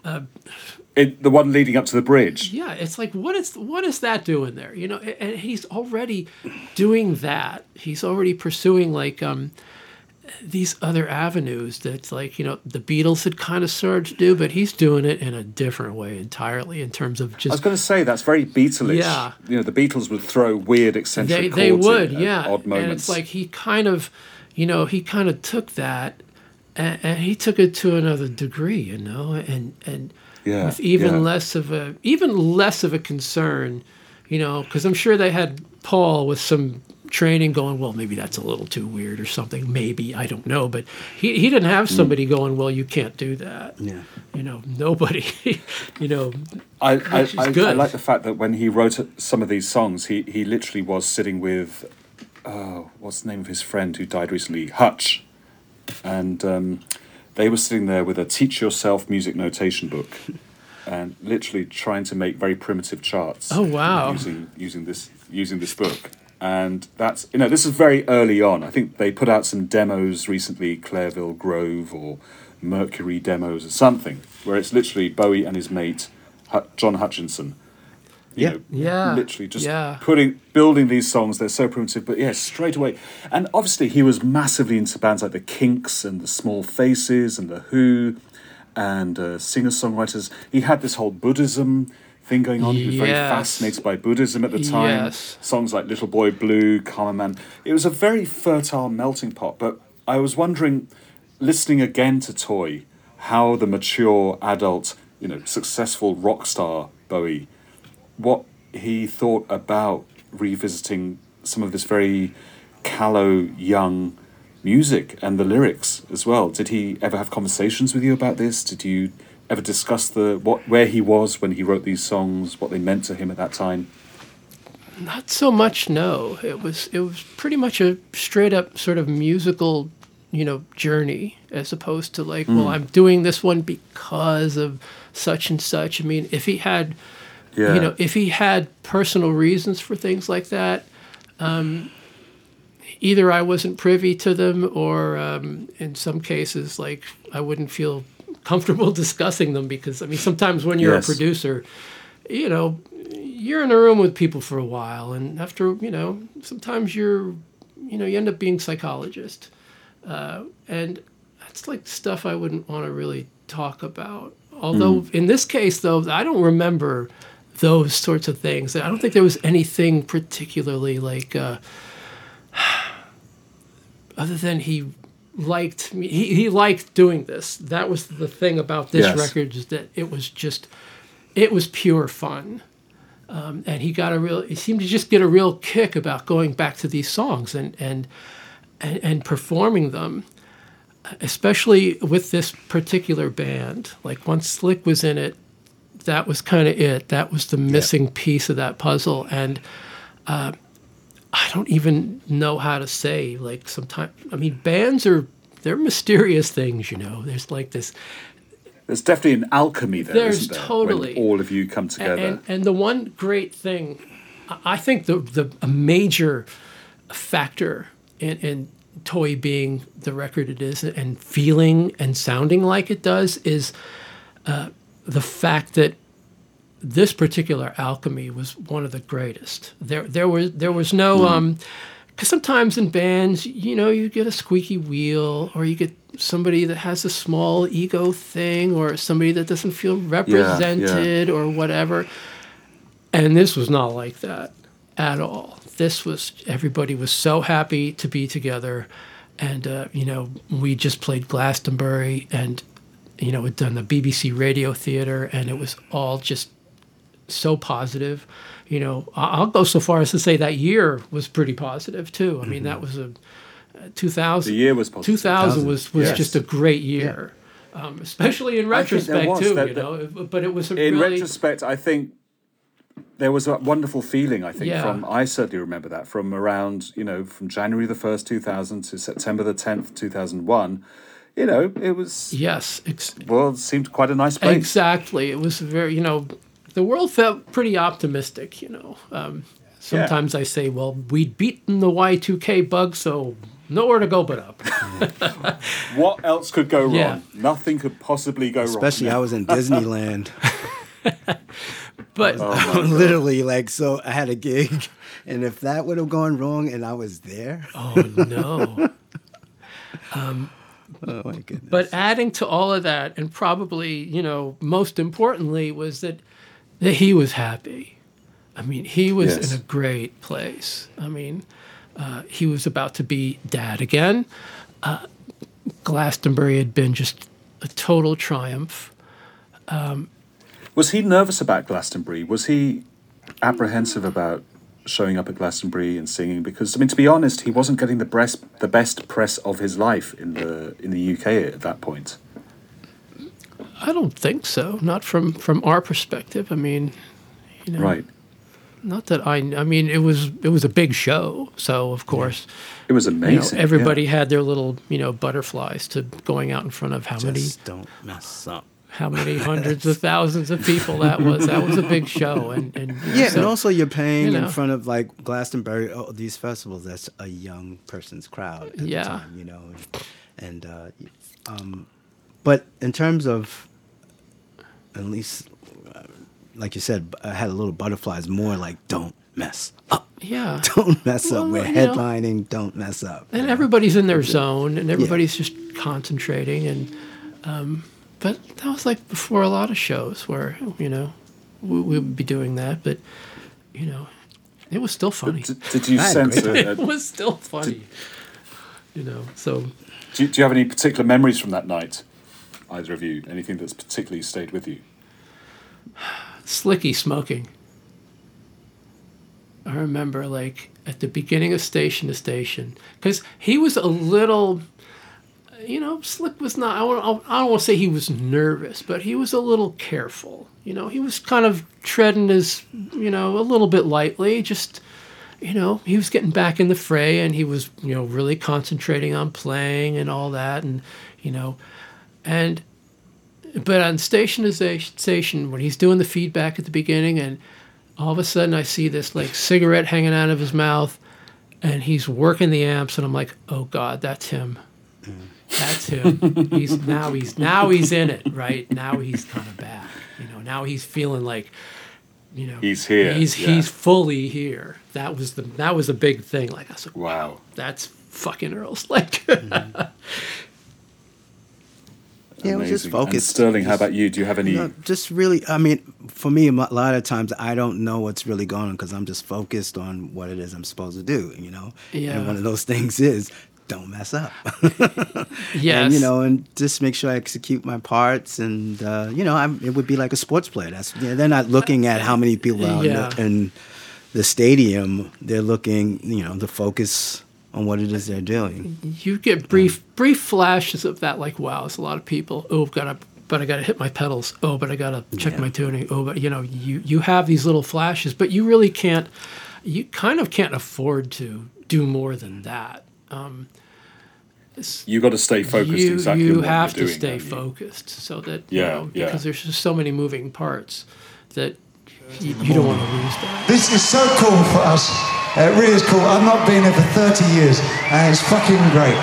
It, the one leading up to the bridge. yeah, it's like, what is what is that doing there? You know, and he's already doing that. He's already pursuing like um, these other avenues that, like, you know, the Beatles had kind of started to do, but he's doing it in a different way entirely in terms of I was just going to say, that's very Beatles-ish. Yeah. You know, the Beatles would throw weird, eccentric they they chords would, in at yeah, odd moments. and it's like he kind of, you know, he kind of took that and, and he took it to another degree, you know, and and. Yeah, with even yeah. less of a even less of a concern, you know, because I'm sure they had Paul with some training going, well, maybe that's a little too weird or something. Maybe, I don't know, but he he didn't have somebody going, well, you can't do that. Yeah. You know, nobody. You know, I, I, which is I, I good. like the fact that when he wrote some of these songs, he, he literally was sitting with, oh, what's the name of his friend who died recently? Hutch. And um, they were sitting there with a Teach Yourself music notation book and literally trying to make very primitive charts. Oh, wow. Using, using, this, using this book. And that's, you know, this is very early on. I think they put out some demos recently, Clareville Grove or Mercury demos or something, where it's literally Bowie and his mate, Hu- John Hutchinson. You Yeah. know, Yeah. literally just Yeah. putting, building these songs. They're so primitive, but yeah, straight away. And obviously he was massively into bands like the Kinks and the Small Faces and the Who and uh, singer-songwriters. He had this whole Buddhism thing going on. He was very Yes. fascinated by Buddhism at the time. Yes. Songs like Little Boy Blue, Karma Man. It was a very fertile melting pot, but I was wondering, listening again to Toy, how the mature adult, you know, successful rock star Bowie, what he thought about revisiting some of this very callow young music and the lyrics as well. Did he ever have conversations with you about this? Did you ever discuss the what where he was when he wrote these songs, what they meant to him at that time? Not so much, no. It was it was pretty much a straight up sort of musical, you know, journey, as opposed to like, mm. well, I'm doing this one because of such and such. I mean, if he had, yeah. you know, if he had personal reasons for things like that, um, either I wasn't privy to them, or um, in some cases, like I wouldn't feel comfortable discussing them, because I mean, sometimes when you're yes. a producer, you know, you're in a room with people for a while, and after, you know, sometimes you're, you know, you end up being psychologist. Uh, and that's like stuff I wouldn't want to really talk about. Although mm. in this case, though, I don't remember those sorts of things. I don't think there was anything particularly like, uh, other than he liked me. He, he liked doing this. That was the thing about this yes. record, is that it was just, it was pure fun. Um, and he got a real, he seemed to just get a real kick about going back to these songs and, and, and, and performing them, especially with this particular band. Like once Slick was in it, that was kind of it. That was the missing yeah. piece of that puzzle. And uh, I don't even know how to say, like sometimes, I mean, bands are, they're mysterious things, you know. There's like this... There's definitely an alchemy there, There's isn't there? Totally. When all of you come together. And, and the one great thing, I think the the a major factor in, in Toy being the record it is and feeling and sounding like it does is uh, the fact that this particular alchemy was one of the greatest. There there was there was no... Mm. Um, because sometimes in bands, you know, you get a squeaky wheel, or you get somebody that has a small ego thing, or somebody that doesn't feel represented, yeah, yeah. or whatever. And this was not like that at all. This was, everybody was so happy to be together. And, uh, you know, we just played Glastonbury, and, you know, we'd done the B B C Radio Theatre, and it was all just so positive. You know, I'll go so far as to say that year was pretty positive too. I mean, mm-hmm. that was a uh, two thousand. The year was positive. two thousand was, was yes. just a great year, yeah. um, especially in retrospect too. That, you know, but it was a in really... retrospect. I think there was a wonderful feeling. I think yeah. from I certainly remember that from around, you know, from January the first, two thousand to September the tenth, two thousand one. You know, it was yes, ex- well, it seemed quite a nice place. Exactly, it was very, you know. The world felt pretty optimistic, you know. Um, sometimes yeah. I say, well, we'd beaten the Y two K bug, so nowhere to go but up. What else could go wrong? Yeah. Nothing could possibly go Especially wrong. Especially I was in Disneyland. But oh literally, like, so I had a gig, and if that would have gone wrong and I was there. Oh, no. um, oh, my goodness. But adding to all of that, and probably, you know, most importantly, was that that he was happy. I mean, he was yes. in a great place. I mean, uh, he was about to be dad again. Uh, Glastonbury had been just a total triumph. Um, was he nervous about Glastonbury? Was he apprehensive about showing up at Glastonbury and singing? Because, I mean, to be honest, he wasn't getting the best the best press of his life in the in the U K at that point. I don't think so. Not from, from our perspective. I mean, you know, right. Not that I. I mean, it was it was a big show, so of course, it was amazing. You know, everybody yeah. had their little, you know, butterflies to going out in front of how Just many. Don't mess up. How many hundreds of thousands of people that was? That was a big show, and, and yeah, so, and also you're playing you know, in front of like Glastonbury, oh, these festivals. That's a young person's crowd at yeah. the time, you know, and uh, um, but in terms of at least, uh, like you said, I had a little butterflies. More like don't mess up. Yeah, don't mess well, up. We're headlining. Know, don't mess up. And everybody's know? in their zone, and everybody's yeah. just concentrating, and. Um, But that was like before a lot of shows where, you know, we, we would be doing that. But, you know, it was still funny. Did, did you sense it? It was still funny, did, you know, so. Do you, do you have any particular memories from that night? either of you? Anything that's particularly stayed with you? Slicky smoking. I remember, like, at the beginning of Station to Station, because he was a little, you know, Slick was not, I, want, I don't want to say he was nervous, but he was a little careful. You know, he was kind of treading his, you know, a little bit lightly, just, you know, he was getting back in the fray, and he was, you know, really concentrating on playing and all that, and, you know, and, but on Station to Station, when he's doing the feedback at the beginning, and all of a sudden I see this, like, cigarette hanging out of his mouth, and he's working the amps, and I'm like, oh God, that's him. That's him. He's now he's now he's in it, right? Now he's kind of back. You know, now he's feeling like, you know, he's here. He's yeah. he's fully here. That was the that was a big thing. Like I was like, wow, wow, that's fucking Earl Slick. Mm-hmm. Yeah, it was just focused. And Sterling, how about you? Do you have any? No, just really, I mean, for me, a lot of times I don't know what's really going on because I'm just focused on what it is I'm supposed to do, you know? Yeah. And one of those things is don't mess up. Yes. And, you know, and just make sure I execute my parts. And, uh, you know, I'm, it would be like a sports player. That's you know, they're not looking at how many people are Yeah. in, the, in the stadium. They're looking, you know, the focus on what it is they're doing. You get brief brief flashes of that, like, wow, it's a lot of people. Oh, gotta, but I got to hit my pedals. Oh, but I got to check Yeah. my tuning. Oh, but, you know, you, you have these little flashes, but you really can't, you kind of can't afford to do more than that. Um, you got to stay focused you, exactly you on what have you're to doing, stay don't you? focused so that, Yeah, you know, yeah. because there's just so many moving parts that you, you don't want to lose that. This is so cool for us. It really is cool. I've not been here for thirty years, and it's fucking great.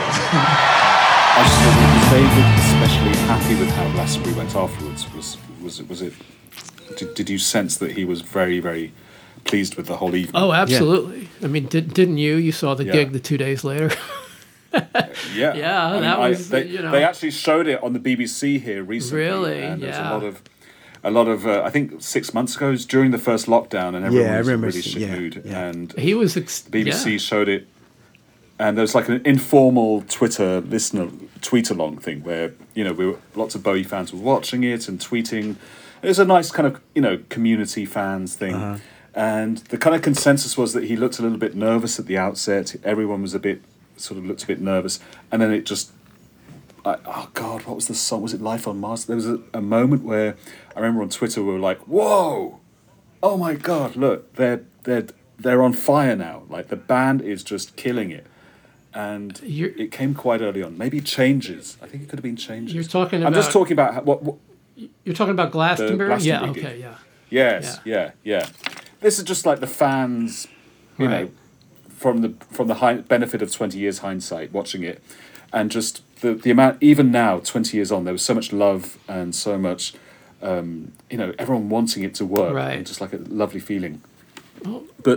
I just thought, was David especially happy with how Glastonbury went afterwards? Was was it? Was it? Did, did you sense that he was very, very pleased with the whole evening? Oh, absolutely. I mean, did, didn't you? You saw the Yeah. gig the two days later. Yeah, Yeah, I mean, that I- was, they, you know. they actually showed it on the B B C here recently. Really? And there was Yeah. a lot of, a lot of. Uh, I think six months ago, it was during the first lockdown, and everyone Yeah, I was in a remember really seeing- shit yeah, mood. yeah. And He was, ex- B B C yeah. showed it, and there was like an informal Twitter listener tweet along thing where you know we were, lots of Bowie fans were watching it and tweeting. It was a nice kind of you know community fans thing, Uh-huh. and the kind of consensus was that he looked a little bit nervous at the outset. Everyone was a bit sort of looked a bit nervous, and then it just. I, oh God, what was the song? Was it Life on Mars? There was a, a moment where I remember on Twitter we were like, "Whoa, oh my God, look, they're they're they're on fire now! Like the band is just killing it." And You're- it came quite early on. Maybe Changes. I think it could have been Changes. You're talking I'm just about- talking about how, what, what. You're talking about Glastonbury? Yeah, Glastonbury okay, gig. yeah. Yes, yeah. yeah, This is just like the fans, you Right. know, from the from the high, benefit of twenty years hindsight, watching it, and just the the amount. Even now, twenty years on, there was so much love and so much, um, you know, everyone wanting it to work, Right. and just like a lovely feeling. Oh. But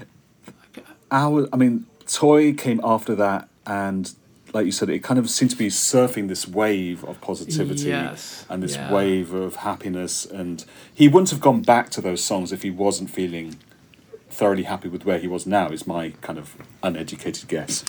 our, I mean, Toy came after that, and like you said, it kind of seemed to be surfing this wave of positivity Yes, and this yeah. wave of happiness. And he wouldn't have gone back to those songs if he wasn't feeling thoroughly happy with where he was now, is my kind of uneducated guess.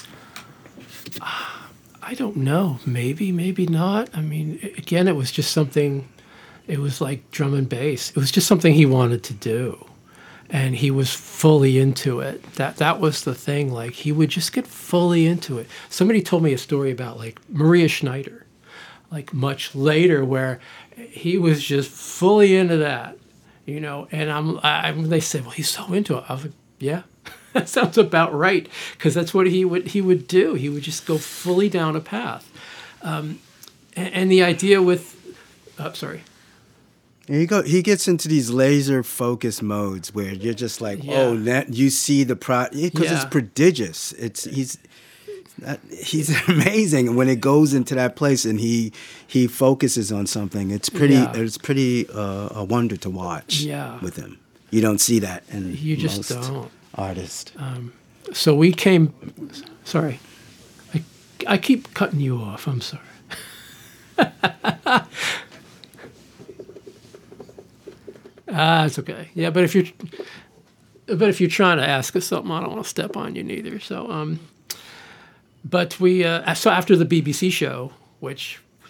I don't know. Maybe, maybe not. I mean, a- again, it was just something, it was like drum and bass. It was just something he wanted to do. And he was fully into it. That that was the thing. Like, he would just get fully into it. Somebody told me a story about, like, Maria Schneider, like, much later, where he was just fully into that, you know. And I'm, I, they said, well, he's so into it. I was like, yeah. That sounds about right, because that's what he would he would do. He would just go fully down a path, um, and, and the idea with, oh, sorry, And he go. He gets into these laser focus modes where you're just like, Yeah. oh, that you see the pro because Yeah. it's prodigious. It's he's that, he's amazing. And when it goes into that place and he he focuses on something, it's pretty. Yeah. It's pretty uh, a wonder to watch. Yeah. With him, you don't see that in you just most don't. artists. So we came. Sorry, I, I keep cutting you off. I'm sorry. Ah, it's okay. Yeah, but if you're, but if you're trying to ask us something, I don't want to step on you neither. So, um, but we uh, so after the B B C show, which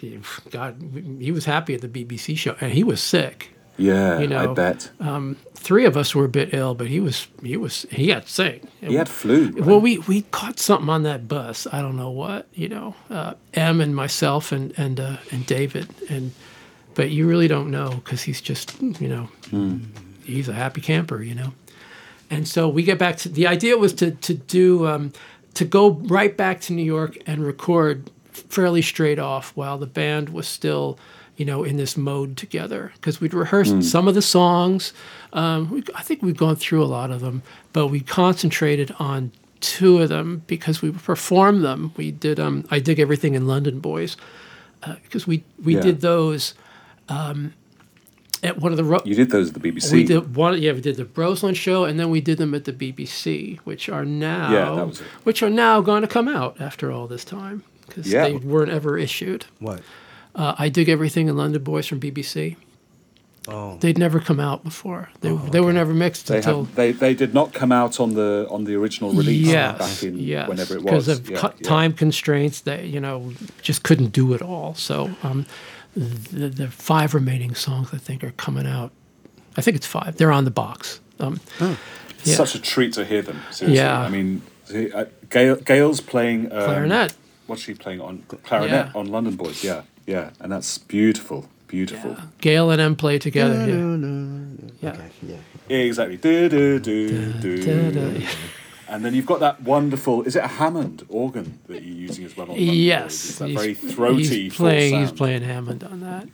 he, God, he was happy at the B B C show, and he was sick. Yeah, You know, I bet. Um, three of us were a bit ill, but he was he was he got sick. He had flu. Right? Well, we, we caught something on that bus. I don't know what. You know, uh, Em and myself and and uh, and David, and but you really don't know because he's just you know mm. he's a happy camper. You know, and so we get back to the idea was to to do um, to go right back to New York and record fairly straight off while the band was still, you know, in this mode together, because we'd rehearsed mm. some of the songs. Um, we, I think we've gone through a lot of them, but we concentrated on two of them because we performed them. We did um, I Dig Everything in London Boys, because uh, we, we yeah. did those um, at one of the... Ro- you did those at the B B C? We did one, yeah, we did the Roseland show, and then we did them at the B B C, which are now, yeah, that was it. which are now going to come out after all this time, because yeah. they weren't ever issued. What? Uh, I Dig Everything in London Boys from B B C. Oh. They'd never come out before. They Oh, okay. they were never mixed They, until... have, they they did not come out on the on the original release yes, back in yes, whenever it was. because of yeah, cu- yeah. time constraints, they, you know, just couldn't do it all. So um, the, the five remaining songs, I think, are coming out. I think it's five. They're on the box. Um, Oh. It's yeah. such a treat to hear them. Seriously. Yeah. I mean, see, uh, Gail, Gail's playing... Um, Clarinet. What's she playing on? Clarinet Yeah. on London Boys, yeah. Yeah, and that's beautiful, beautiful. Yeah. Gail and Em play together. No, yeah. no, no. Yeah. Okay, yeah. Exactly. Do, do, do, Da, do. da, da. And then you've got that wonderful... Is it a Hammond organ that you're using as well on London Boys? Yes. It's that he's- very throaty he's full playing, sound. He's playing Hammond on that.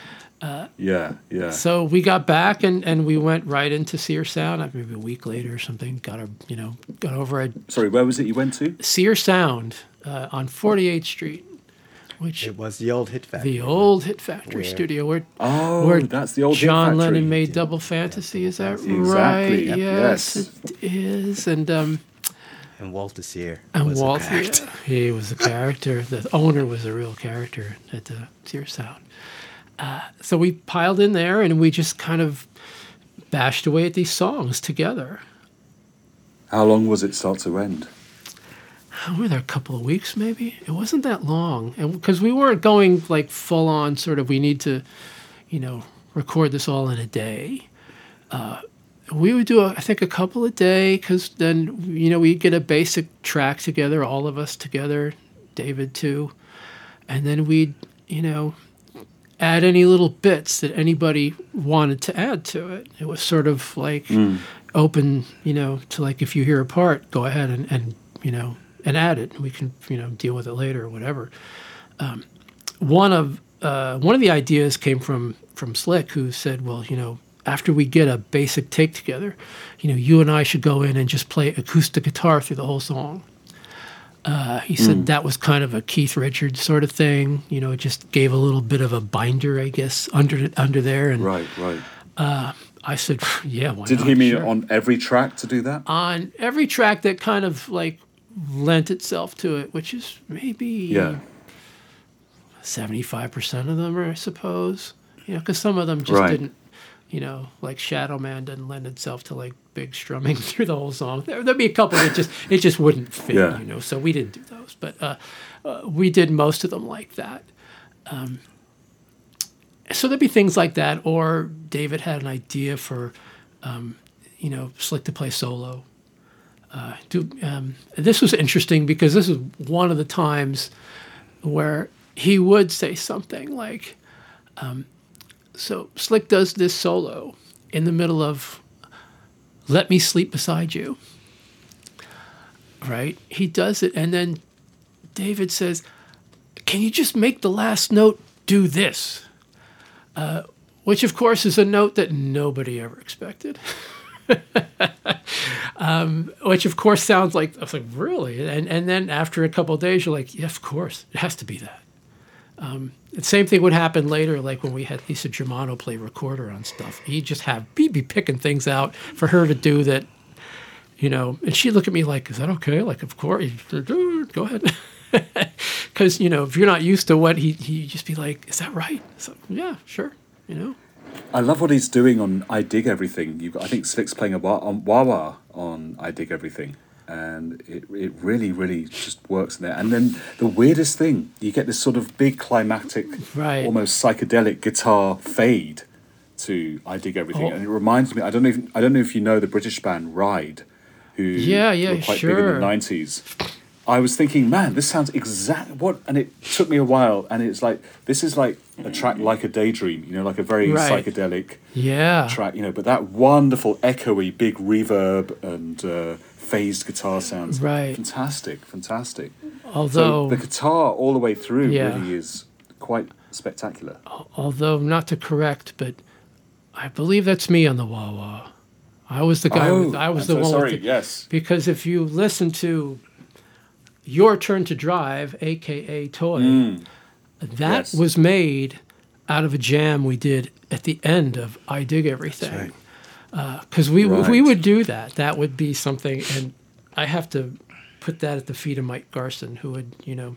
Yeah, yeah. So we got back and, and we went right into Sear Sound. uh, Maybe a week later or something. Got our, you know, got over at Sorry, where was it you went to? Sear Sound uh, on forty-eighth Street, which It was the old Hit Factory. the old Hit Factory Where- studio where Oh, where that's the old Hit John Factory. Lennon made Double Fantasy. Is that Exactly, right? yep, Yes, yes. it is. And um, And Walter Sear. and was a Walt, character. yeah, he was a character. The owner was a real character at the Sear Sound. Uh, so we piled in there and we just kind of bashed away at these songs together. How long was it start to end? We were there a couple of weeks, maybe. It wasn't that long, and because we weren't going like full on, sort of. We need to, you know, record this all in a day. Uh, we would do, a, I think, a couple a day, because then you know we'd get a basic track together, all of us together, David too, and then we'd, you know, add any little bits that anybody wanted to add to it. It was sort of like Mm. open, you know, to like if you hear a part, go ahead and, and you know, and add it. We can, you know, deal with it later or whatever. Um, one of uh, one of the ideas came from from Slick, who said, well, you know, after we get a basic take together, you know, you and I should go in and just play acoustic guitar through the whole song. Uh, he said Mm. that was kind of a Keith Richards sort of thing. You know, it just gave a little bit of a binder, I guess, under under there. And Right, right. uh, I said, yeah, why Did not? he mean Sure. on every track to do that? On every track that kind of like lent itself to it, which is maybe Yeah. seventy-five percent of them, I suppose. You know, because some of them just Right. didn't, you know, like Shadow Man doesn't lend itself to like big strumming through the whole song. There, there'd be a couple that just, it just wouldn't fit, Yeah. you know, so we didn't do those. But uh, uh, we did most of them like that. Um, so there'd be things like that, or David had an idea for, um, you know, Slick to play solo. Uh, do, um, this was interesting because this is one of the times where he would say something like, um, so Slick does this solo in the middle of Let Me Sleep Beside You, right? He does it, and then David says, can you just make the last note do this? Uh, which, of course, is a note that nobody ever expected. um, which, of course, sounds like, I was like, really? And and then after a couple of days, you're like, yeah, of course, it has to be that. Um, the same thing would happen later, like when we had Lisa Germano play recorder on stuff. He'd just have, he'd be picking things out for her to do that, you know, and she'd look at me like, is that okay? Like, of course, go ahead. Because, you know, if you're not used to what he, he'd just be like, is that right? So, yeah, sure, you know. I love what he's doing on I Dig Everything. You've got, I think Slick's playing a wa- on wah-wah on I Dig Everything. and it it really really just works in there. And then the weirdest thing, you get this sort of big climactic, Right. almost psychedelic guitar fade to "I Dig Everything," Oh. and it reminds me. I don't know if I don't know if you know the British band Ride, who Yeah, yeah, were quite big in sure. the nineties. I was thinking, man, this sounds exact what, and it took me a while, and it's like this is like a track like a daydream, you know, like a very Right. psychedelic Yeah. track, you know, but that wonderful echoey big reverb and uh, phased guitar sounds, Right. fantastic, fantastic. Although, So the guitar all the way through Yeah. really is quite spectacular. although not to correct, but I believe that's me on the wah wah. I was the guy. Oh, with, I was I'm the so one. sorry. With the, Yes. Because if you listen to Your Turn to Drive, aka Toy, that Yes. was made out of a jam we did at the end of I Dig Everything. Because we Right. we would do that. That would be something, and I have to put that at the feet of Mike Garson, who would, you know,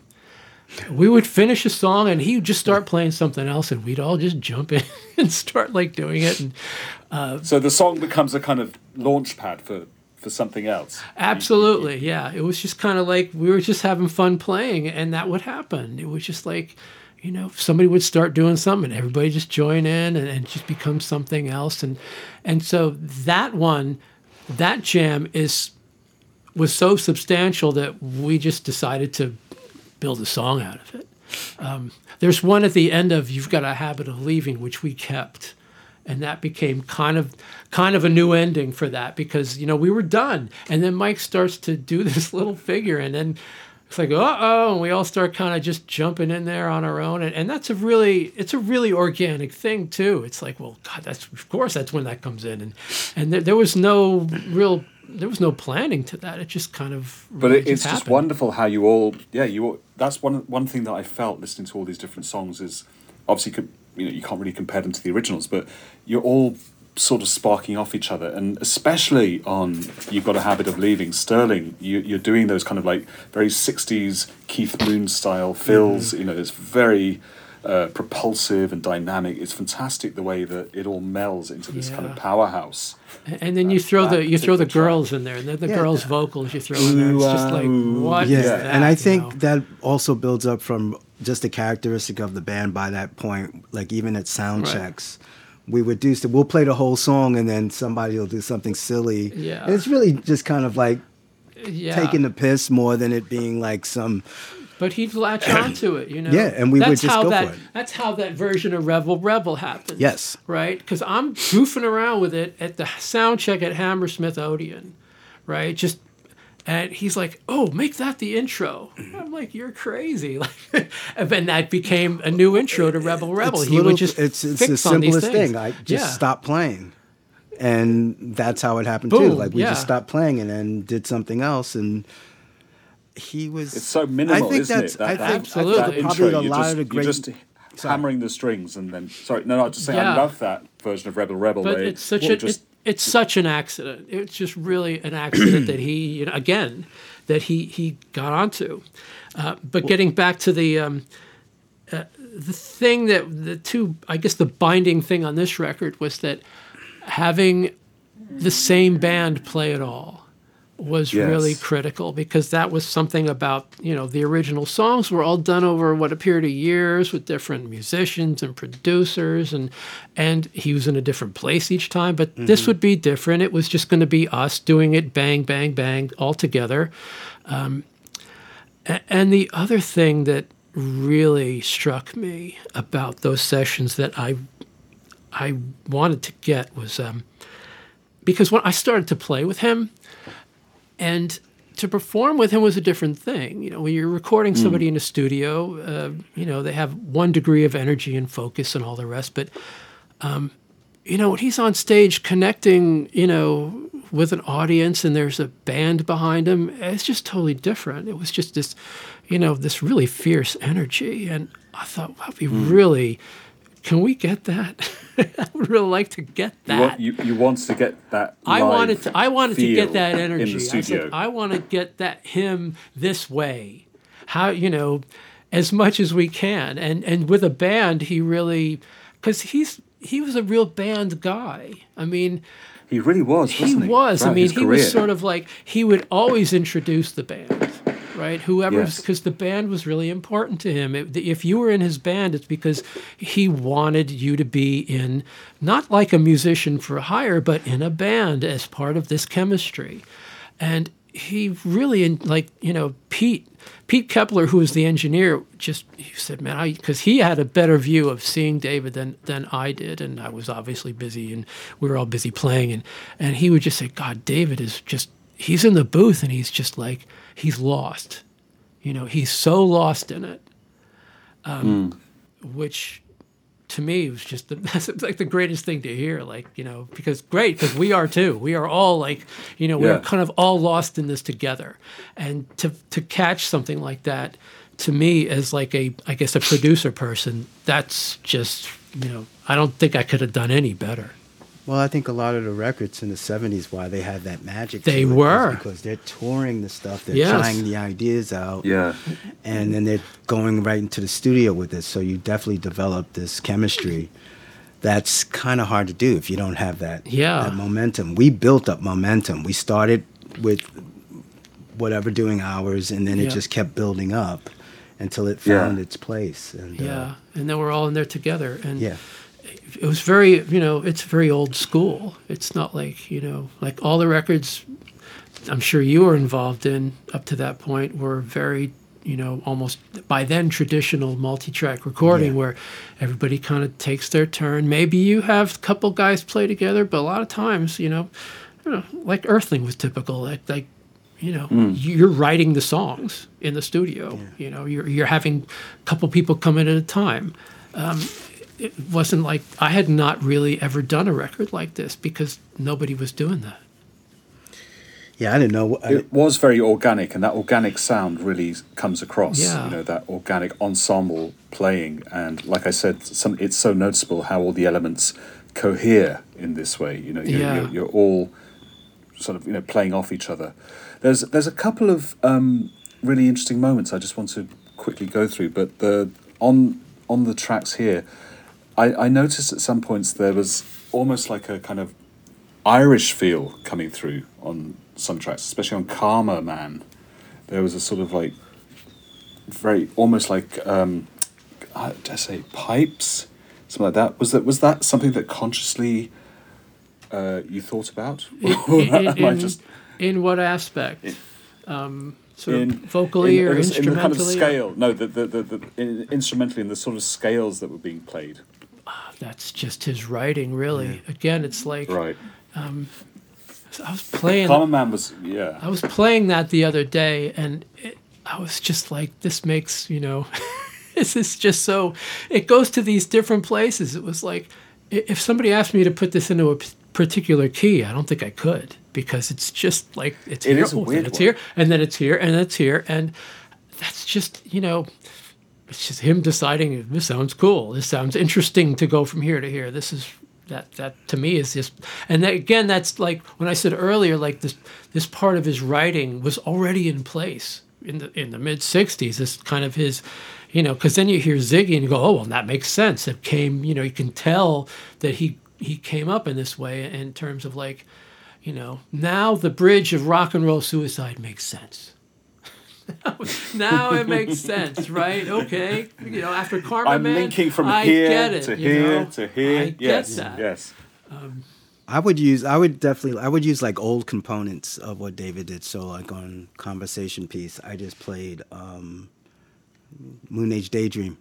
we would finish a song and he would just start playing something else, and we'd all just jump in and start like doing it. And So the song becomes a kind of launch pad for, for something else. absolutely, yeah, it was just kind of like we were just having fun playing, and that would happen. It was just like, you know, somebody would start doing something, and everybody just join in, and, and just become something else. And and so that one, that jam is was so substantial that we just decided to build a song out of it. Um, there's one at the end of "You've Got a Habit of Leaving," which we kept, and that became kind of kind of a new ending for that, because, you know, we were done, and then Mike starts to do this little figure, and then it's like, uh oh, and we all start kind of just jumping in there on our own, and, and that's a really it's a really organic thing too. It's like, well, God, that's of course that's when that comes in, and and there, there was no real there was no planning to that. It just kind of But really it, it's just happened. wonderful how you all, yeah, you all, that's one one thing that I felt listening to all these different songs is obviously, com- you know, you can't really compare them to the originals, but you're all sort of sparking off each other, and especially on "You've Got a Habit of Leaving," Sterling, you, you're doing those kind of like very sixties Keith Moon style fills. You know, it's very uh, propulsive and dynamic. It's fantastic the way that it all melds into this kind of Yeah. powerhouse. And- And then you throw that the you throw the particular track. girls in there, and then the Yeah. girls' vocals you throw in there. It's just like, what Yeah, is that? and I you think know? that also builds up from just the characteristic of the band by that point. Like even at sound Right. checks, we would do so we'll play the whole song and then somebody will do something silly. Yeah. And it's really just kind of like yeah. taking the piss more than it being like some. But he'd latch onto it, you know. Yeah, and we would that's just how go that, for it. That's how that version of Rebel Rebel happened. Yes. Right? Because I'm goofing around with it at the sound check at Hammersmith Odeon, right? Just, and he's like, "Oh, make that the intro." I'm like, "You're crazy!" Like, and then that became a new intro to Rebel Rebel. It's he little- would just it's it's fix the on these simplest things. thing. I just Yeah. stopped playing. And that's how it happened too. Boom, Like we yeah. just stopped playing and then did something else, and he was. It's so minimal, I think isn't that's, it? That, I that, think, Absolutely. I that think intro, probably a you're lot just, of the you're great. just Sorry. hammering the strings, and then sorry, no, no, I'm just saying I Yeah. love that version of Rebel Rebel. But where it's such you're a just it, it's such an accident. It's just really an accident that he, you know, again, that he he got onto. Uh, but getting back to the um, uh, the thing that the two, I guess, the binding thing on this record was that having the same band play it all was Yes. really critical, because that was something about, you know, the original songs were all done over what a period of years with different musicians and producers, and and he was in a different place each time, but this would be different. It was just going to be us doing it bang bang bang all together. Um, a- and the other thing that really struck me about those sessions that I I wanted to get was um, because when I started to play with him, and to perform with him was a different thing. You know, when you're recording somebody in a studio, uh, you know, they have one degree of energy and focus and all the rest. But, um, you know, when he's on stage connecting, you know, with an audience and there's a band behind him, it's just totally different. It was just this, you know, this really fierce energy. And I thought, wow, we really, can we get that? I would really like to get you, that. want, you, you want to get that. I live wanted to. I wanted to feel get that energy. in the I studio. said, I want to get that him this way. How, you know, as much as we can, and and with a band, he really, because he's he was a real band guy. I mean, He really was, he wasn't he? was. I Throughout mean, his he was career. sort of like, he would always introduce the band, right? Whoever, Yes. because the band was really important to him. It, if you were in his band, it's because he wanted you to be in, not like a musician for hire, but in a band as part of this chemistry. And he really, in like, you know, Pete, Pete Kepler, who was the engineer, just, he said, man, I, because he had a better view of seeing David than, than I did. And I was obviously busy and we were all busy playing. And, and he would just say, God, David is just, he's in the booth and he's just like, he's lost. You know, he's so lost in it. Um, mm. Which to me was just the, that's like the greatest thing to hear. Like, you know, because great, because we are too. We are all like, you know, we're Yeah. kind of all lost in this together. And to to catch something like that, to me, as like a, I guess, a producer person, that's just, you know, I don't think I could have done any better. Well, I think a lot of the records in the seventies, why they had that magic They to it, were. is because they're touring the stuff, they're Yes. trying the ideas out, Yeah. and then they're going right into the studio with it. So you definitely develop this chemistry. That's kind of hard to do if you don't have that, Yeah. that momentum. We built up momentum. We started with whatever doing ours, and then it Yeah. just kept building up until it Yeah. found its place. And, Yeah. uh, And then we're all in there together. And yeah. it was very, you know, it's very old school. It's not like, you know, like all the records I'm sure you were involved in up to that point were very, you know, almost by then traditional multi-track recording Yeah. where everybody kind of takes their turn. Maybe you have a couple guys play together, but a lot of times, you know, you know like Earthling was typical. Like, like you know, Mm. you're writing the songs in the studio. Yeah. You know, you're you're having a couple people come in at a time. Um, it wasn't like I had not really ever done a record like this because nobody was doing that. Yeah, I didn't know. I, It was very organic, and that organic sound really comes across. Yeah. You know, that organic ensemble playing, and like I said, some, it's so noticeable how all the elements cohere in this way. You know, you're, Yeah. you're, you're all sort of you know playing off each other. There's there's a couple of um, really interesting moments I just want to quickly go through, but the on on the tracks here, I, I noticed at some points there was almost like a kind of Irish feel coming through on some tracks, especially on Karma Man. There was a sort of like very almost like um, I dare I say pipes, something like that. Was that was that something that consciously uh, you thought about? In, Or in, am I in- just in what aspect? um, sort in of vocally in, or in, the- in the kind of instrumentally? scale? No, the the, the, the in, instrumentally in the sort of scales that were being played. That's just his writing, really. Again, it's like Right. I was playing. Karma Man was yeah. I was playing that the other day, and it, I was just like, "This makes you know, this is just so." It goes to these different places. It was like, i- if somebody asked me to put this into a p- particular key, I don't think I could because it's just like it's It here, is a oh, then weird it's one. here, and then it's here, and it's here, and that's just you know. It's just him deciding this sounds cool. This sounds interesting to go from here to here. This is that that to me is just and that, again that's like when I said earlier like this this part of his writing was already in place in the in the mid sixties. This kind of his you know because then you hear Ziggy and you go oh well that makes sense. It came you know you can tell that he he came up in this way in terms of like you know now the bridge of rock and roll suicide makes sense. Now it makes sense, right? Okay, you know, after Karma I'm Man, linking from I here get it, to you here know? to here. I yes, get that. yes. I would use, I would definitely, I would use like old components of what David did. So like on Conversation Piece, I just played um, Moon Age Daydream.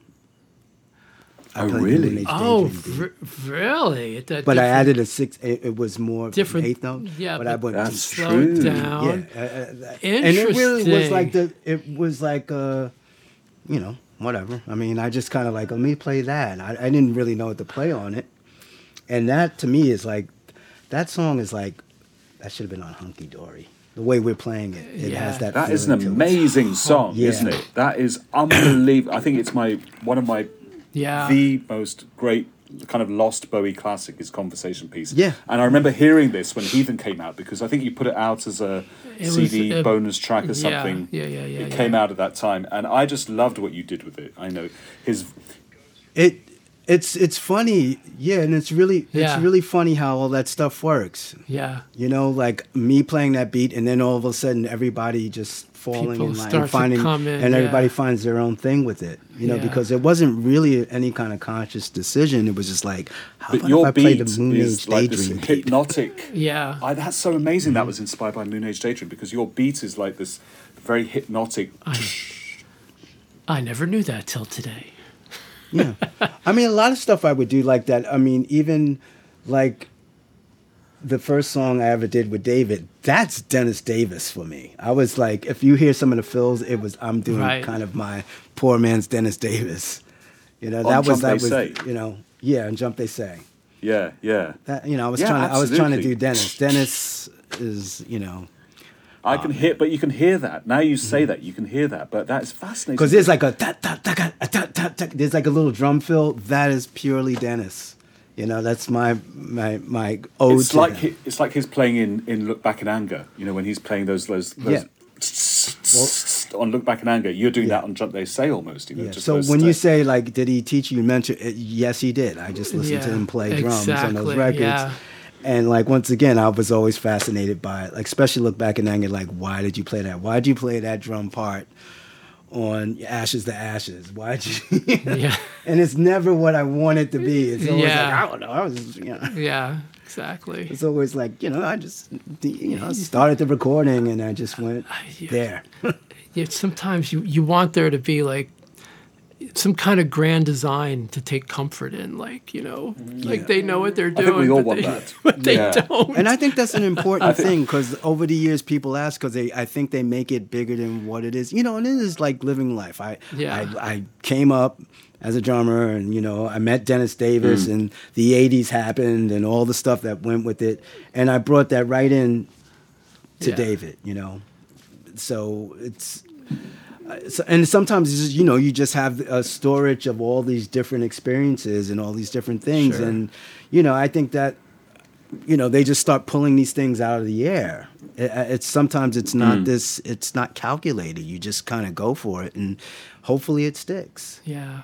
I Oh, played the really? Moon Age Oh, Daydream beat. r- really? It, that But I different- added a six. It, it was more Different- eighth note. yeah, but, I but went That's slow true. it down. yeah, uh, uh, and it really was Interesting. like the. It was like uh, you know, whatever. I mean, I just kind of like let me play that. I, I didn't really know what to play on it, and that to me is like, that song is like, that should have been on Hunky Dory. The way we're playing it, it Yeah. has that. That is an feeling to it. amazing song, Yeah. isn't it? That is unbelievable. I think it's my one of my Yeah. the most great kind of lost Bowie classic is Conversation Piece. Yeah. And I remember hearing this when Heathen came out because I think you put it out as a It C D was a- bonus track or yeah, something. yeah, yeah, yeah, It yeah. came out at that time, and I just loved what you did with it. I know his It It's it's funny, yeah, and it's really Yeah. it's really funny how all that stuff works. Yeah. You know, like me playing that beat, and then all of a sudden everybody just falling People in line, start and to finding, come in, and everybody yeah. finds their own thing with it. You know, Yeah. because it wasn't really any kind of conscious decision. It was just like, how But about your if I played beat the Moon is Age like this Daydream beat? hypnotic. Yeah. I, that's so amazing. That was inspired by Moon Age Daydream because your beat is like this very hypnotic. I never knew that till today. Yeah. I mean, a lot of stuff I would do like that. I mean, even like the first song I ever did with David, that's Dennis Davis for me. I was like, if you hear some of the fills, it was, I'm doing Right. kind of my poor man's Dennis Davis. You know, On that was, Jump that They was, Say. you know, yeah, and Jump They Say. Yeah, yeah. That, you know, I was Yeah, trying to, I was trying to absolutely. do Dennis. Dennis is, you know, I can hear, but you can hear that. Now you say that, you can hear that. But that is fascinating. because there's like a ta ta ta ta ta ta ta. There's like a little drum fill. That is purely Dennis. You know, that's my my my ode it's to like him. he, it's like his playing in, in Look Back in Anger. You know, when he's playing those those, those on Look Back in Anger, you're doing Yeah. that on Jump They Say almost. You know, Yeah. just So those when you steps. say like, did he teach you mentor? It, yes, he did. I just listened to Yeah, him play drums on those exactly, records. yeah. And like once again, I was always fascinated by it. Like especially Look Back in Anger. Like, why did you play that? Why did you play that drum part on Ashes to Ashes? Why'd you? Yeah. And it's never what I want it to be. It's always Yeah. like I don't know. I was just, you know. Yeah. Exactly. It's always like, you know, I just, you know, started the recording and I just went Yeah. there. Yeah, sometimes you, you want there to be like some kind of grand design to take comfort in, like, you know, like they know what they're I doing. think we all but want they, that. But they Yeah. don't. And I think that's an important thing because over the years people ask because they, I think they make it bigger than what it is. You know, and it is like living life. I, Yeah. I, I came up as a drummer and, you know, I met Dennis Davis and the eighties happened and all the stuff that went with it. And I brought that right in to Yeah. David, you know. So it's, uh, so, and sometimes it's just, you know, you just have a storage of all these different experiences and all these different things. Sure. And, you know, I think that, you know, they just start pulling these things out of the air. It, it's sometimes it's not this, it's not calculated. You just kind of go for it and hopefully it sticks. Yeah.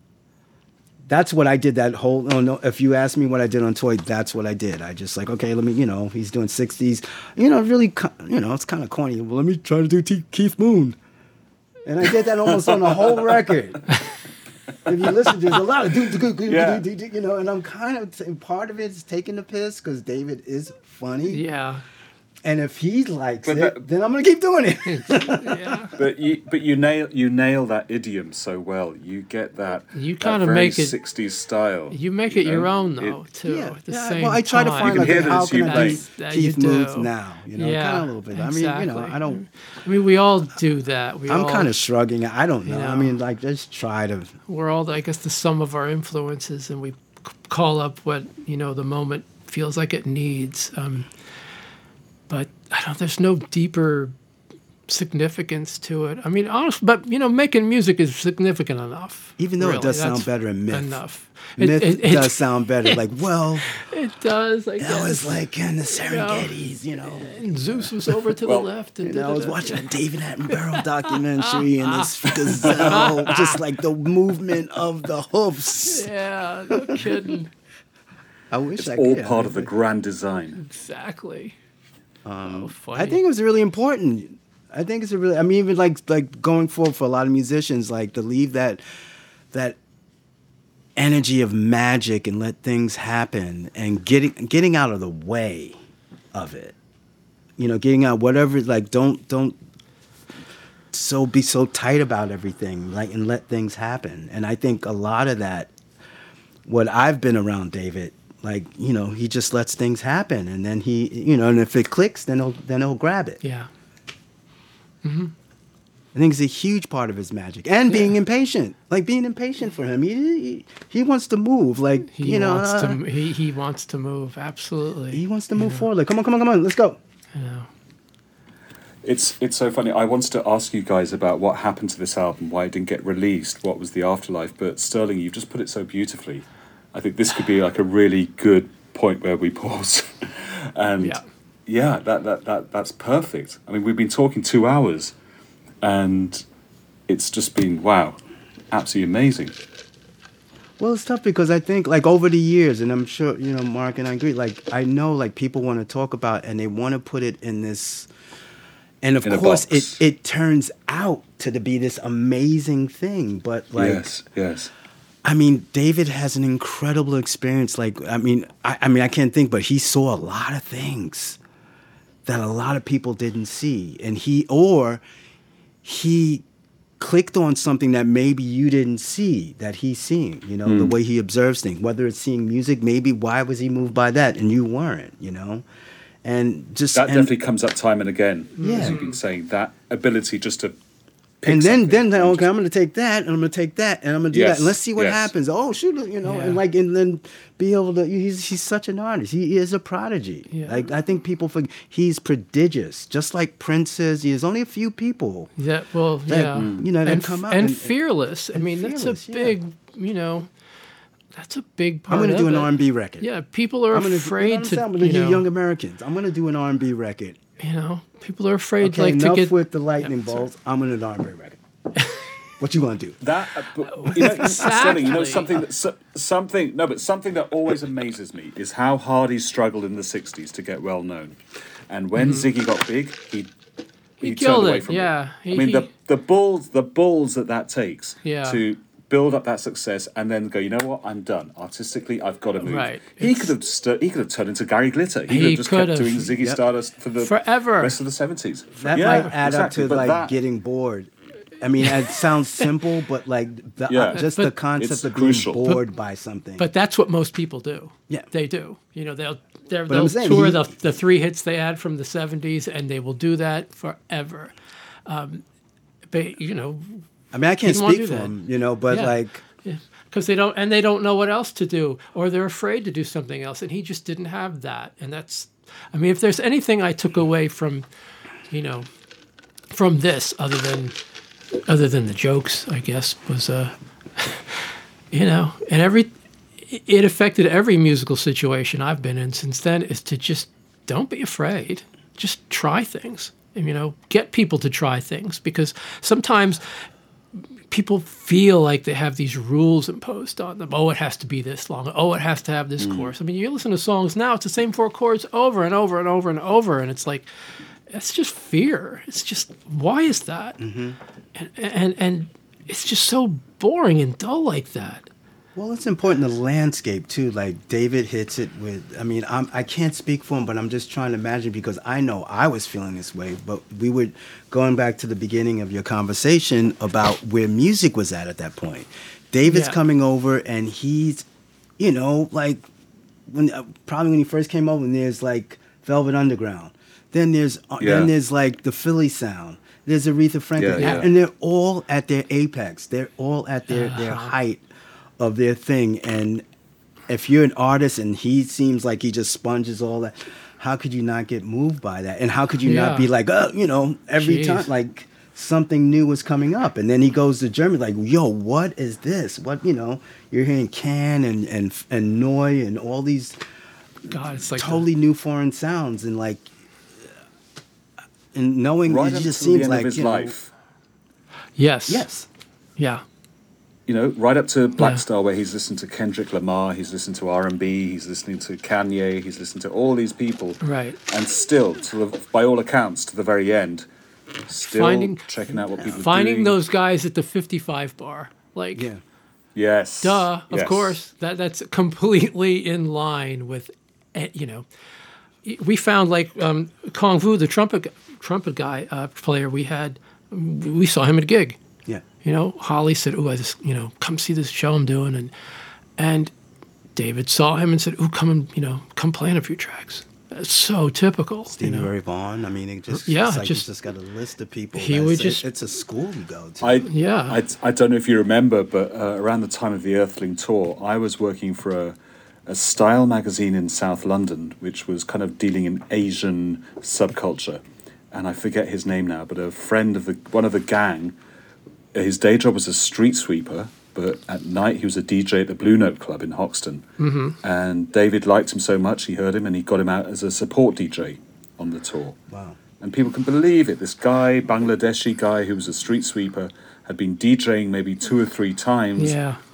That's what I did that whole, oh no, if you ask me what I did on Toy, that's what I did. I just like, okay, let me, you know, he's doing sixties, you know, really, co- you know, it's kind of corny. Well, let me try to do T- Keith Moon. And I did that almost on the whole record. If you listen, there's a lot of do, do, do, do, Yeah. do, do, you know, and I'm kind of, t- part of it is taking the piss because David is funny. Yeah. And if he likes But it, that- then I'm going to keep doing it. Yeah. But you, but you nail you nail that idiom so well. You get that. You that kinda very make it- sixties style. You make it know? your own, It- though, too. Yeah, At the yeah. same Well, I try to time. find You like, can hear okay, that how as you can I play. do That you Keith Moon's do. now? You know, Yeah, kind of a little bit. I mean, you know, exactly. I don't. I mean, we all do that. We I'm all, kind of shrugging. I don't know. you I know. mean, like, just try to. we're all, I guess, the sum of our influences, and we c- call up what, you know, the moment feels like it needs. Um, but I don't. There's no deeper significance to it. I mean, honest, but you know, making music is significant enough. Even though it really. does sound That's better in Myth. Enough. It- Myth it- it- does sound better. Like, well, It does. I that guess. was like in the Serengetis, you know. And Zeus was over to Well, the left. And You know, I was da-da-da. watching a David Attenborough documentary and this gazelle, just like the movement of the hoofs. Yeah, no kidding. I wish It's I all could. part of the grand design. Exactly. Um, Oh, funny. I think it was really important. I think it's a really. I mean, even like like going forward for a lot of musicians, like to leave that that energy of magic and let things happen and getting getting out of the way of it. You know, getting out whatever. Like, don't don't so be so tight about everything. Like, and let things happen. And I think a lot of that. What I've been around David. Like, you know, he just lets things happen, and then he, you know, and if it clicks, then he'll then he'll grab it. Yeah. I think it's a huge part of his magic, and being impatient, like being impatient for him. He he, he wants to move, like He you know, wants uh, to. He, he wants to move. Absolutely. he wants to move forward. Like, come on, come on, come on, let's go. You know. It's it's so funny. I wanted to ask you guys about what happened to this album, why it didn't get released, what was the afterlife. But Sterling, you've just put it so beautifully. I think this could be like a really good point where we pause. and Yeah. yeah, that, that that that's perfect. I mean, we've been talking two hours, and it's just been wow, absolutely amazing. Well, it's tough because I think like over the years, and I'm sure you know Mark and I agree. Like I know like people want to talk about and they want to put it in this, and of In a course box. it it turns out to be this amazing thing. But like, yes, yes. I mean, David has an incredible experience. Like, I mean, I, I mean, I can't think, but he saw a lot of things that a lot of people didn't see, and he or he clicked on something that maybe you didn't see that he's seeing. You know, the way he observes things. Whether it's seeing music, maybe why was he moved by that and you weren't? You know, and just That and, definitely comes up time and again, Yeah. as you've been saying. That ability just to pick and then, something then, then, and okay, I'm going to take that, and I'm going to take that, and I'm going to do Yes, that, and let's see what yes. happens. Oh, shoot, you know, Yeah. and like, and then be able to. He's he's such an artist. He is a prodigy. Yeah. Like I think people forget he's prodigious, just like Prince is. There's only a few people. Yeah, well, That, yeah, you know, that and, come f- out and, and- fearless. I mean, that's fearless, a yeah. big, you know, that's a big part. I'm going to of do an it. R and B record. Yeah, people are I'm gonna, afraid to, I'm going to you do know, young Americans. I'm going to do an R and B record. you know, people are afraid Okay, like enough to get with the lightning Yeah, sorry. bolts. I'm going to do an R and B record. What you going to do? That, uh, but, you know, Sterling, you know Exactly. something that so- something no, but something that always amazes me is how hard he struggled in the sixties to get well known, and when Ziggy got big, he he, turned killed away it, from yeah. it. He- I mean, he- the the balls the balls that that takes Yeah. to build up that success and then go, you know what, I'm done artistically. I've got to move. Right. He It's- could have st- he could have turned into Gary Glitter. He, He could have just could kept have. doing Ziggy Yep. Stardust for the Forever. rest of the seventies. That yeah, might add exactly, up to but like that- getting bored. I mean, it sounds simple, but like the, Yeah. uh, just the But- concept It's of crucial. being bored by something. But that's what most people do. Yeah. They do. You know, they'll they're, But I'm they'll saying tour he- the the three hits they had from the seventies, and they will do that forever. Um, but you know, I mean, I can't didn't wanna speak do for that. him, you know, but Yeah. like, because they don't and they don't know what else to do, or they're afraid to do something else, and he just didn't have that. And that's, I mean, if there's anything I took away from, you know, from this, other than other than the jokes, I guess, was uh, you know, and every it affected every musical situation I've been in since then, is to just don't be afraid, just try things, and, you know, get people to try things, because sometimes people feel like they have these rules imposed on them. Oh, it has to be this long. Oh, it has to have this chorus. I mean, you listen to songs now, it's the same four chords over and over and over and over, and it's like, it's just fear. It's just, why is that? And, and and it's just so boring and dull like that. well, it's important the landscape too. Like David hits it with. I mean, I'm, I can't speak for him, but I'm just trying to imagine because I know I was feeling this way. But we were going back to the beginning of your conversation about where music was at at that point. David's Yeah. coming over and he's, you know, like when uh, probably when he first came over, and there's like Velvet Underground. Then there's uh, Yeah. then there's like the Philly sound. There's Aretha Franklin, Yeah, yeah. and they're all at their apex. They're all at their their Uh-huh. height of their thing. And if you're an artist and he seems like he just sponges all that, how could you not get moved by that? And how could you Yeah. not be like, oh, you know, every Jeez. time like something new was coming up, and then he goes to Germany like, yo, what is this? What, you know, you're hearing Can and and and Neu and all these God, it's like the- totally new foreign sounds, and like, and knowing right it up just to the seems end like of his you know, life. yes, yes, yeah, You know, right up to Black Yeah. Star, where he's listened to Kendrick Lamar, he's listened to R and B, he's listening to Kanye, he's listened to all these people, right. and still, to the, by all accounts, to the very end, still Finding- checking out what people are Finding doing. those guys at the fifty-five bar, like, yeah. Yes. duh, of Yes. course, that that's completely in line with, eh, you know, we found like um, Kong Vu, the trumpet trumpet guy uh, player we had, we saw him at a gig. Yeah. You know, Holly said, "Ooh, I just, you know, come see this show I'm doing," and and David saw him and said, "Ooh, come and, you know, come play in a few tracks." That's so typical. Stevie you know? Ray Vaughan. I mean, it just Yeah, it's like just- you just got a list of people. He that's- would it- just- it's a school you go to. I, Yeah. I, I don't know if you remember, but uh, around the time of the Earthling tour, I was working for a, a style magazine in South London, which was kind of dealing in Asian subculture. And I forget his name now, but a friend of the one of the gang, his day job was a street sweeper, but at night he was a D J at the Blue Note Club in Hoxton. Mm-hmm. And David liked him so much, he heard him, and he got him out as a support D J on the tour. Wow. And people can believe it. This guy, Bangladeshi guy who was a street sweeper, had been DJing maybe two or three times Yeah.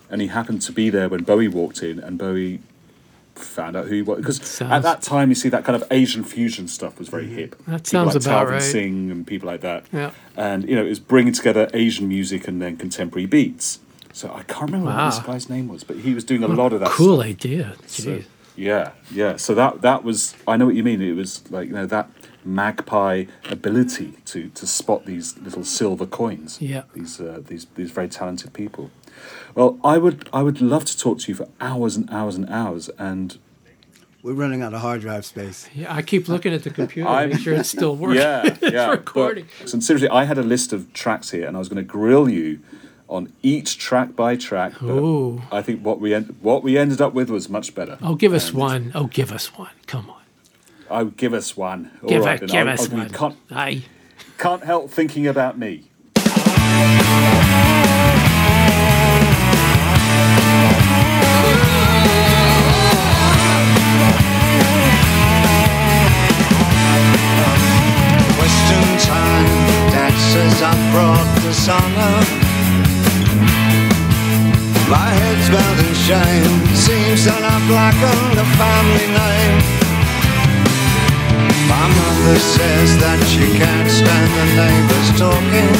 and he happened to be there when Bowie walked in, and Bowie found out who he was. Because Sounds- at that time, you see, that kind of Asian fusion stuff was very hip. That People sounds like about Talvin right. Singh and people like that. Yeah. And, you know, it was bringing together Asian music and then contemporary beats. So I can't remember Wow. what this guy's name was, but he was doing a lot of that Cool stuff. idea. So, Jeez. yeah, yeah. So that that was, I know what you mean. It was like, you know, that magpie ability to to spot these little silver coins. Yeah. These uh, these these very talented people. Well, I would I would love to talk to you for hours and hours and hours, and We're running out of hard drive space. Yeah, I keep looking at the computer to I'm- make sure it's still working. yeah, yeah. It's recording. But, so seriously, I had a list of tracks here, and I was going to grill you on each track by track. But Ooh. I think what we end, what we ended up with was much better. Oh, give us And one. Oh, give us one. Come on. Oh, give us one. All Give, right, it, then. give I'll- us I'll- you one. Can't, Aye. can't help thinking about me. Question time, Dad says I brought dishonor. My head's bowed in shame, seems that I've blackened the family name. My mother says that she can't stand the neighbors talking.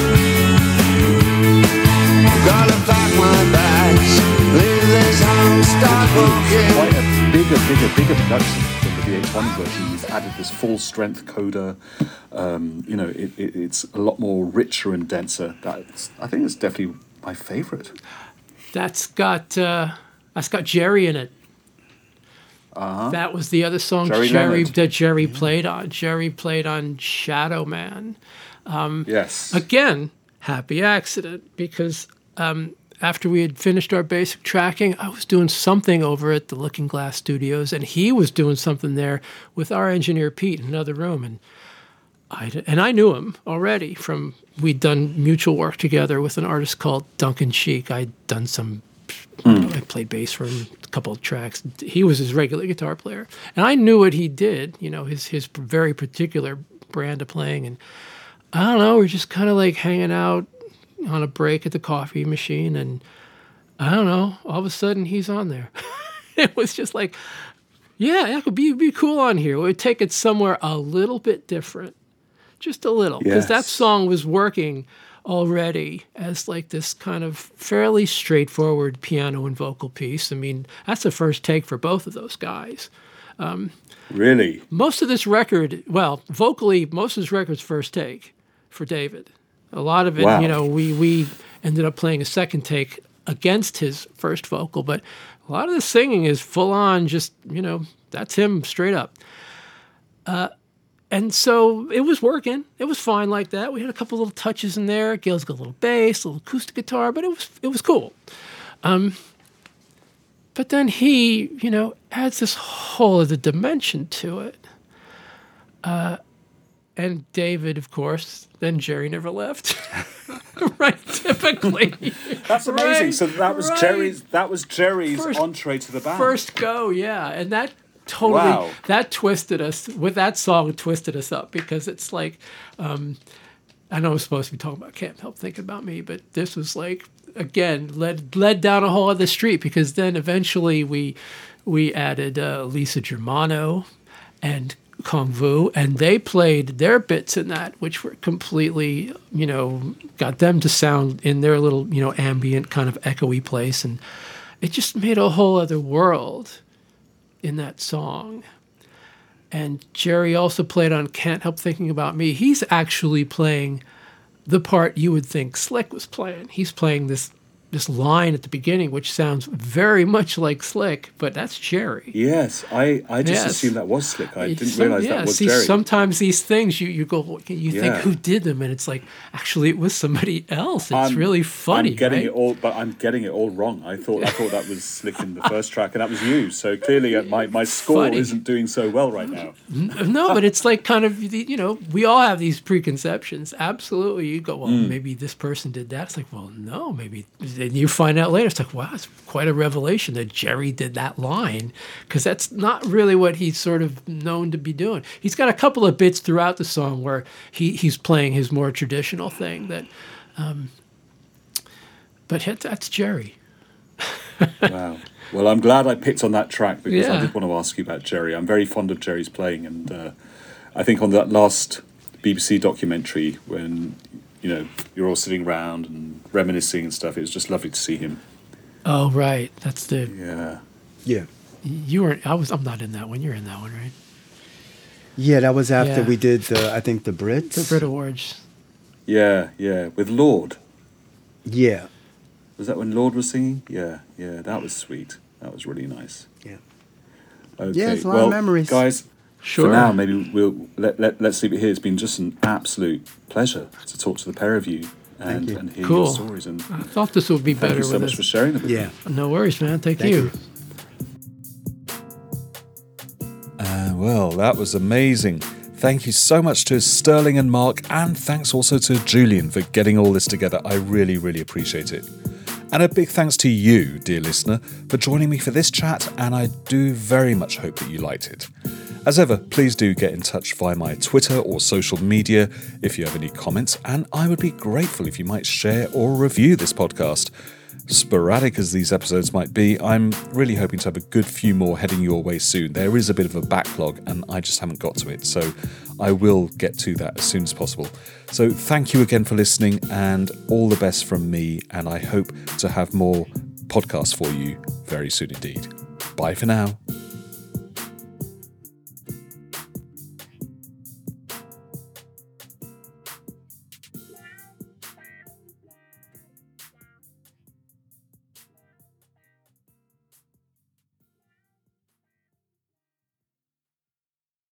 Gotta pack my bags, leave this home, start walking. Quite a bigger, bigger, bigger production than the V H one version. You've added this full strength coder. Um, you know, it, it, it's a lot more richer and denser. That's, I think it's definitely my favourite. That's got uh, that's got Jerry in it. Uh-huh. That was the other song Jerry Jerry, Leonard. that Jerry played on. Jerry played on Shadow Man. Yes. Again, happy accident, because um, after we had finished our basic tracking, I was doing something over at the Looking Glass Studios, and he was doing something there with our engineer Pete in another room, and I d- and I knew him already from we'd done mutual work together with an artist called Duncan Sheik. I'd done some. I played bass for him a couple of tracks. He was his regular guitar player, and I knew what he did. You know, his his very particular brand of playing, and I don't know. We're just kind of like hanging out on a break at the coffee machine, and I don't know. All of a sudden, he's on there. It was just like, yeah, that could be be cool on here. We'd take it somewhere a little bit different, just a little, because that Yes. song was working already as like this kind of fairly straightforward piano and vocal piece. I mean, that's the first take for both of those guys. Really? Most of this record, well, vocally, most of this record's first take for David. A lot of it, Wow. you know, we we ended up playing a second take against his first vocal, but a lot of the singing is full on, just, you know, that's him straight up. Uh, and so it was working. It was fine like that. We had a couple little touches in there. Gail's got a little bass, a little acoustic guitar, but it was it was cool. Um, but then he, you know, adds this whole other dimension to it. Uh, and David, of course, then Jerry never left. Right, typically. That's amazing. Right, so that was right. Jerry's. That was Jerry's First- entree to the band. First go, yeah. And that totally, Wow. that twisted us, with that song, twisted us up, because it's like, um, I know I'm supposed to be talking about Can't Help Thinking About Me, but this was like, again, led led down a whole other street, because then eventually we we added uh, Lisa Germano and Kong Vu, and they played their bits in that, which were completely, you know, got them to sound in their little, you know, ambient kind of echoey place, and it just made a whole other world in that song. And Jerry also played on Can't Help Thinking About Me. He's actually playing the part you would think Slick was playing. He's playing this this line at the beginning, which sounds very much like Slick, but that's Jerry. Yes, I, I just Yes. assumed that was Slick. I didn't Some- realize yeah, that was see, Jerry. sometimes these things you, you go, you think, Yeah. who did them? And it's like, actually, it was somebody else. It's I'm- really funny, I'm getting right? it all, but I'm getting it all wrong. I thought I thought that was Slick in the first track, and that was you. So clearly, uh, my my score Funny. isn't doing so well right now. No, but it's like kind of, the- you know, we all have these preconceptions. Absolutely. You go, well, maybe this person did that. It's like, well, no, maybe. Then you find out later, it's like, wow, it's quite a revelation that Jerry did that line, because that's not really what he's sort of known to be doing. He's got a couple of bits throughout the song where he, he's playing his more traditional thing that, um, but it- that's Jerry. Wow. Well, I'm glad I picked on that track because Yeah. I did want to ask you about Jerry. I'm very fond of Jerry's playing, and uh, I think on that last B B C documentary when, you know, you're all sitting around and reminiscing and stuff, it was just lovely to see him. Oh, right. That's the Yeah. Yeah. you weren't. I was. I'm not in that one. You're in that one, right? Yeah, that was after Yeah. we did the, I think the Brits. The Brit Awards. Yeah, yeah. With Lord. Yeah. Was that when Lord was singing? Yeah, yeah. That was sweet. That was really nice. Yeah. Okay. Yeah, it's a lot well, of memories. guys, Sure. for now, maybe we'll let, let, let's leave it here. It's been just an absolute pleasure to talk to the pair of you and, you. and hear Cool. your stories. And I thought this would be thank better you so with much us. for sharing them with Yeah. me. No worries, man. Thank, Thank you. you. Uh, well, that was amazing. Thank you so much to Sterling and Mark, and thanks also to Julian for getting all this together. I really, really appreciate it. And a big thanks to you, dear listener, for joining me for this chat, and I do very much hope that you liked it. As ever, please do get in touch via my Twitter or social media if you have any comments, and I would be grateful if you might share or review this podcast. Sporadic as these episodes might be, I'm really hoping to have a good few more heading your way soon. There is a bit of a backlog and I just haven't got to it, so I will get to that as soon as possible. So thank you again for listening, and all the best from me, and I hope to have more podcasts for you very soon indeed. Bye for now.